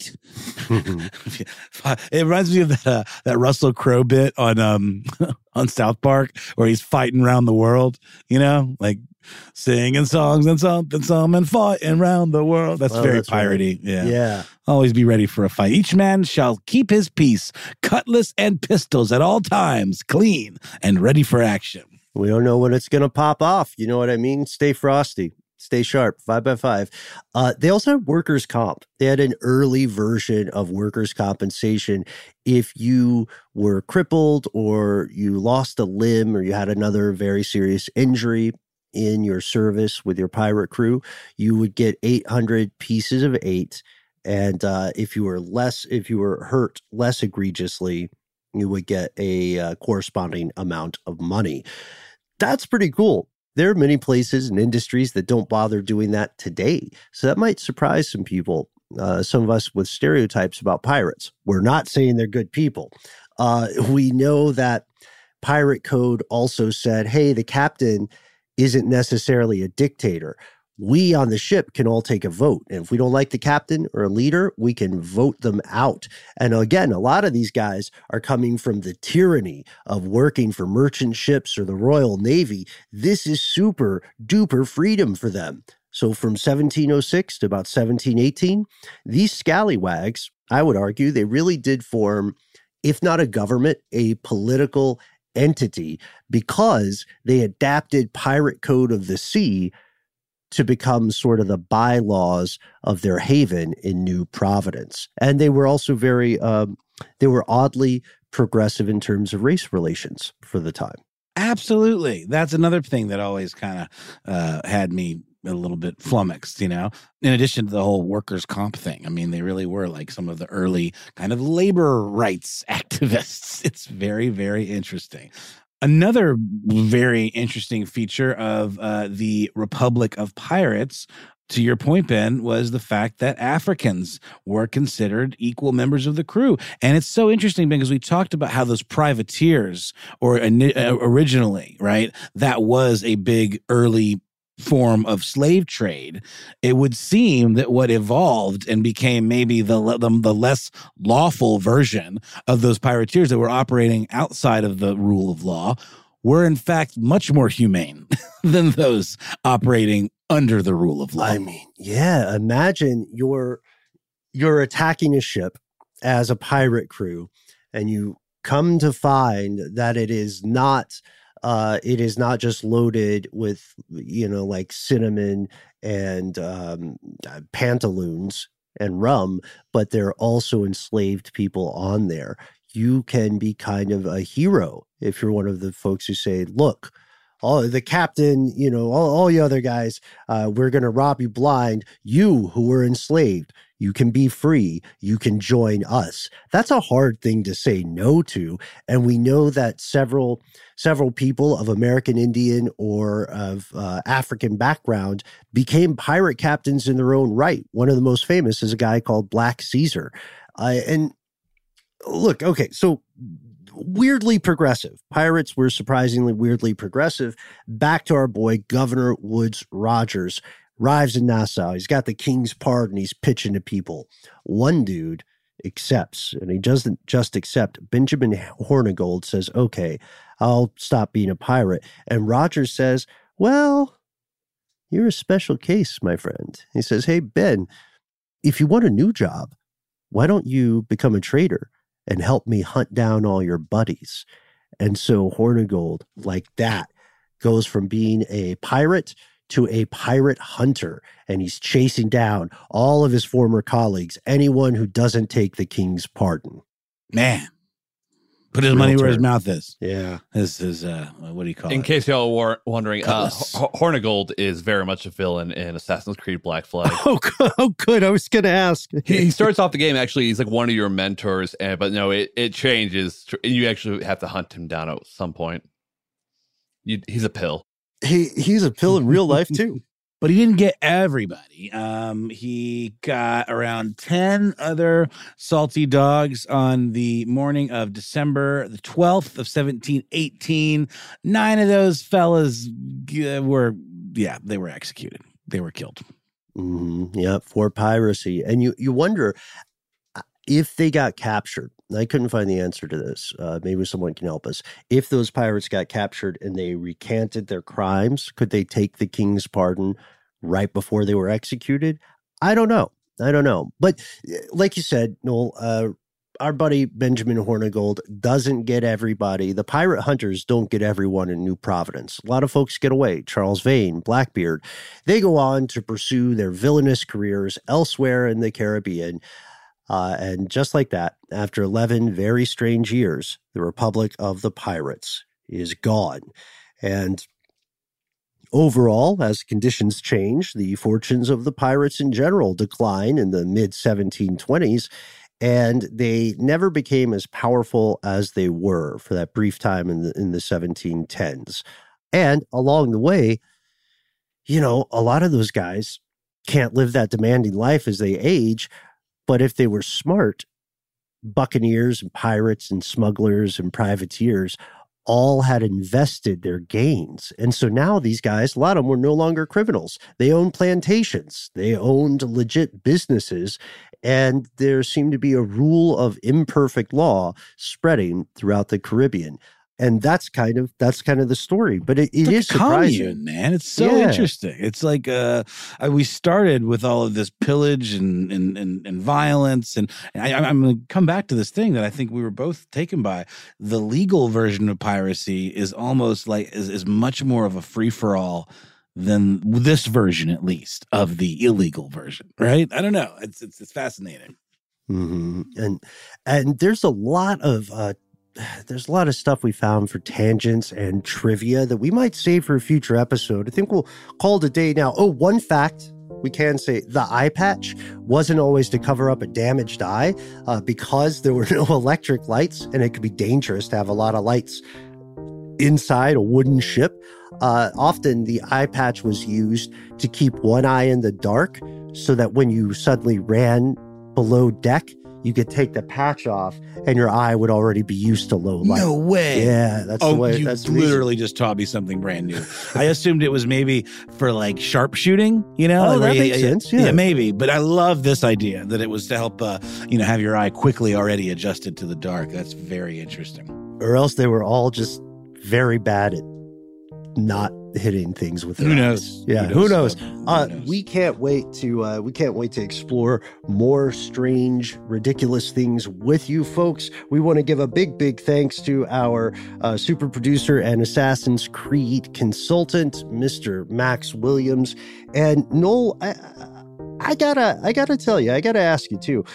It reminds me of that uh, that Russell Crowe bit on um on South Park where he's fighting around the world, you know, like singing songs and something, some and fighting around the world. That's oh, very that's piratey. Right. Yeah.
Yeah.
Always be ready for a fight. Each man shall keep his peace, cutlass and pistols at all times, clean and ready for action.
We don't know when it's going to pop off. You know what I mean? Stay frosty. Stay sharp, five by five. Uh, they also had workers' comp. They had an early version of workers' compensation. If you were crippled or you lost a limb or you had another very serious injury in your service with your pirate crew, you would get eight hundred pieces of eight. And uh, if you were less, if you were hurt less egregiously, you would get a uh, corresponding amount of money. That's pretty cool. There are many places and industries that don't bother doing that today. So that might surprise some people, uh, some of us with stereotypes about pirates. We're not saying they're good people. Uh, we know that pirate code also said, hey, the captain isn't necessarily a dictator. We on the ship can all take a vote. And if we don't like the captain or a leader, we can vote them out. And again, a lot of these guys are coming from the tyranny of working for merchant ships or the Royal Navy. This is super duper freedom for them. So from seventeen oh six to about seventeen eighteen, these scallywags, I would argue, they really did form, if not a government, a political entity because they adapted Pirate Code of the Sea to become sort of the bylaws of their haven in New Providence. And they were also very, um, they were oddly progressive in terms of race relations for the time.
Absolutely. That's another thing that always kind of uh, had me a little bit flummoxed, you know, in addition to the whole workers' comp thing. I mean, they really were like some of the early kind of labor rights activists. It's very, very interesting. Another very interesting feature of uh, the Republic of Pirates, to your point, Ben, was the fact that Africans were considered equal members of the crew. And it's so interesting because we talked about how those privateers, or uh, originally, right, that was a big early form of slave trade. It would seem that what evolved and became maybe the, the the less lawful version of those privateers that were operating outside of the rule of law were in fact much more humane than those operating under the rule of law.
I mean, yeah, imagine you're you're attacking a ship as a pirate crew and you come to find that it is not Uh, it is not just loaded with, you know, like cinnamon and um, pantaloons and rum, but there are also enslaved people on there. You can be kind of a hero if you're one of the folks who say, look, all the captain, you know, all, all the other guys, uh, we're going to rob you blind. You who were enslaved, You can be free. You can join us. That's a hard thing to say no to. And we know that several several people of American Indian or of uh, African background became pirate captains in their own right. One of the most famous is a guy called Black Caesar. Uh, and look, okay, so weirdly progressive. Pirates were surprisingly weirdly progressive. Back to our boy, Governor Woodes Rogers. Arrives in Nassau. He's got the king's pardon. He's pitching to people. One dude accepts, and he doesn't just accept. Benjamin Hornigold says, okay, I'll stop being a pirate. And Rogers says, well, you're a special case, my friend. He says, hey, Ben, if you want a new job, why don't you become a trader and help me hunt down all your buddies? And so Hornigold, like that, goes from being a pirate to a pirate hunter, and he's chasing down all of his former colleagues, anyone who doesn't take the king's pardon.
Man, put his money where his mouth is.
Yeah.
This is, uh, what do you call
In
it?
In case y'all were wondering, uh, H- Hornigold is very much a villain in Assassin's Creed Black Flag.
Oh, oh good. I was going to ask.
he, he starts off the game, actually, he's like one of your mentors, and, but no, it, it changes. You actually have to hunt him down at some point. You, he's a pill.
He he's a pill in real life too.
But he didn't get everybody. Um, he got around ten other salty dogs on the morning of December the twelfth of seventeen eighteen. Nine of those fellas were, yeah, they were executed. They were killed.
Mm-hmm. Yeah, for piracy. And you, you wonder if they got captured. I couldn't find the answer to this. Uh, maybe someone can help us. If those pirates got captured and they recanted their crimes, could they take the king's pardon right before they were executed? I don't know. I don't know. But like you said, Noel, uh, our buddy Benjamin Hornigold doesn't get everybody. The pirate hunters don't get everyone in New Providence. A lot of folks get away. Charles Vane, Blackbeard. They go on to pursue their villainous careers elsewhere in the Caribbean. Uh, and just like that, after eleven very strange years, the Republic of the Pirates is gone. And overall, as conditions change, the fortunes of the pirates in general decline in the mid seventeen twenties, and they never became as powerful as they were for that brief time in the, in the seventeen tens. And along the way, you know, a lot of those guys can't live that demanding life as they age. But if they were smart, buccaneers and pirates and smugglers and privateers all had invested their gains. And so now these guys, a lot of them were no longer criminals. They owned plantations. They owned legit businesses. And there seemed to be a rule of imperfect law spreading throughout the Caribbean. And that's kind of that's kind of the story, but it, it
like
is surprising,
commune, man. It's so
yeah.
interesting. It's like uh, I, we started with all of this pillage and and and, and violence, and, and I, I'm going to come back to this thing that I think we were both taken by. The legal version of piracy is almost like is, is much more of a free for all than this version, at least, of the illegal version. Right? I don't know. It's it's, it's fascinating.
Mm-hmm. And and there's a lot of. Uh, There's a lot of stuff we found for tangents and trivia that we might save for a future episode. I think we'll call it a day now. Oh, one fact we can say, the eye patch wasn't always to cover up a damaged eye uh, because there were no electric lights, and it could be dangerous to have a lot of lights inside a wooden ship. Uh, often the eye patch was used to keep one eye in the dark so that when you suddenly ran below deck, you could take the patch off and your eye would already be used to low light.
No way.
Yeah, that's
oh,
the way.
You
that's
literally just taught me something brand new. I assumed it was maybe for like sharpshooting, you know?
Oh,
like
that
you,
makes
you,
sense. Yeah.
yeah, maybe. But I love this idea that it was to help, uh, you know, have your eye quickly already adjusted to the dark. That's very interesting.
Or else they were all just very bad at not hitting things with their
Who
eyes.
knows?
Yeah,
Who knows?
who knows?
Who
Uh,
knows?
we can't wait to uh, we can't wait to explore more strange, ridiculous things with you folks. We want to give a big, big thanks to our uh, super producer and Assassin's Creed consultant, Mister Max Williams. And Noel, I, I gotta I gotta tell you, I gotta ask you too.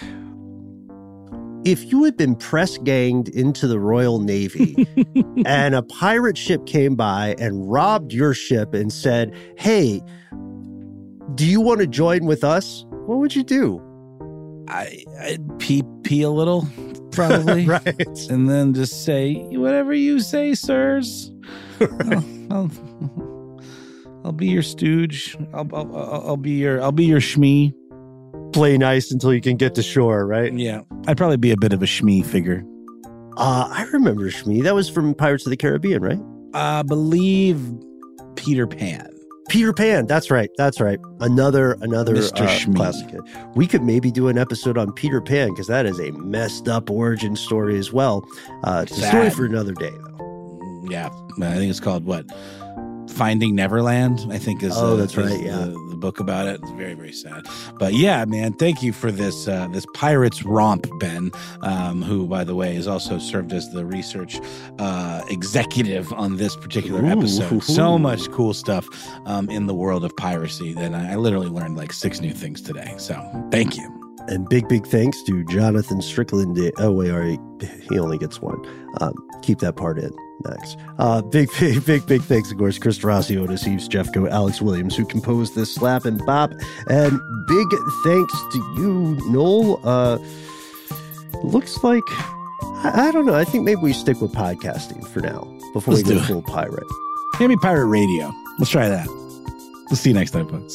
If you had been press ganged into the Royal Navy and a pirate ship came by and robbed your ship and said, hey, do you want to join with us? What would you do?
I, I'd pee, pee a little, probably.
Right.
And then just say, whatever you say, sirs. I'll, I'll, I'll be your stooge. I'll, I'll, I'll be your, I'll be your shmee.
Play nice until you can get to shore, right?
Yeah. I'd probably be a bit of a shmee figure.
Uh, I remember Shmee. That was from Pirates of the Caribbean, right?
I believe Peter Pan.
Peter Pan. That's right. That's right. Another another
Mister
uh,
Shmee.
classic. We could maybe do an episode on Peter Pan because that is a messed up origin story as well. Uh, it's a story for another day, though.
Yeah. I think it's called what? Finding Neverland, I think is,
oh,
uh,
that's
is
right, yeah.
the, the book about it. It's very, very sad. But yeah, man, thank you for this uh, this Pirates romp, Ben, um, who, by the way, has also served as the research uh, executive on this particular
Ooh,
episode.
ooh,
So
ooh.
much cool stuff um, in the world of piracy that I, I literally learned like six new things today. So thank you.
And big, big thanks to Jonathan Strickland. Oh, wait, all right. He only gets one. Um, keep that part in, Max. Uh, big, big, big, big thanks, of course, Chris Rossi, Otis Eves, Jeffco, Alex Williams, who composed this slap and bop. And big thanks to you, Noel. Uh, looks like, I, I don't know. I think maybe we stick with podcasting for now before
Let's
we
do
go
it.
full pirate.
Give me pirate radio. Let's try that. We'll see you next time, folks.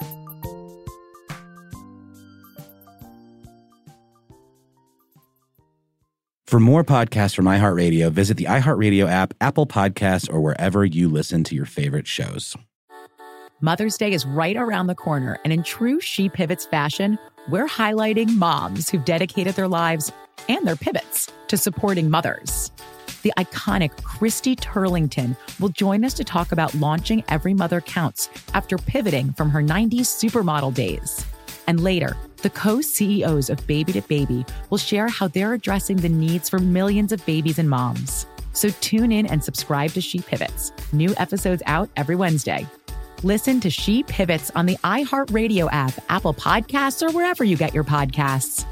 For more podcasts from iHeartRadio, visit the iHeartRadio app, Apple Podcasts, or wherever you listen to your favorite shows.
Mother's Day is right around the corner, and in true She Pivots fashion, we're highlighting moms who've dedicated their lives and their pivots to supporting mothers. The iconic Christy Turlington will join us to talk about launching Every Mother Counts after pivoting from her nineties supermodel days. And later, the co-C E Os of Baby to Baby will share how they're addressing the needs for millions of babies and moms. So tune in and subscribe to She Pivots. New episodes out every Wednesday. Listen to She Pivots on the iHeartRadio app, Apple Podcasts, or wherever you get your podcasts.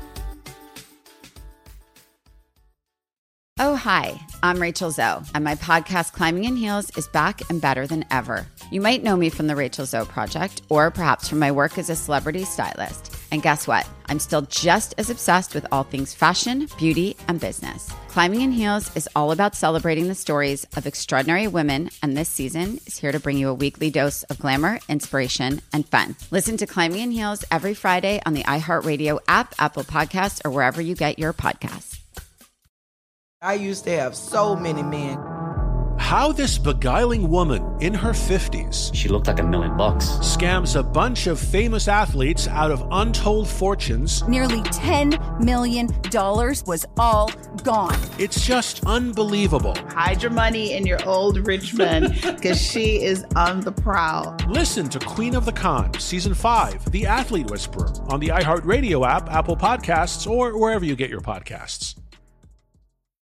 Oh, hi, I'm Rachel Zoe, and my podcast, Climbing in Heels, is back and better than ever. You might know me from the Rachel Zoe Project, or perhaps from my work as a celebrity stylist. And guess what? I'm still just as obsessed with all things fashion, beauty, and business. Climbing in Heels is all about celebrating the stories of extraordinary women, and this season is here to bring you a weekly dose of glamour, inspiration, and fun. Listen to Climbing in Heels every Friday on the iHeartRadio app, Apple Podcasts, or wherever you get your podcasts.
I used to have so many men.
How this beguiling woman in her fifties,
she looked like a million bucks,
scams a bunch of famous athletes out of untold fortunes.
Nearly ten million dollars was all gone.
It's just unbelievable.
Hide your money in your old rich man, because she is on the prowl.
Listen to Queen of the Con, Season five, The Athlete Whisperer, on the iHeartRadio app, Apple Podcasts, or wherever you get your podcasts.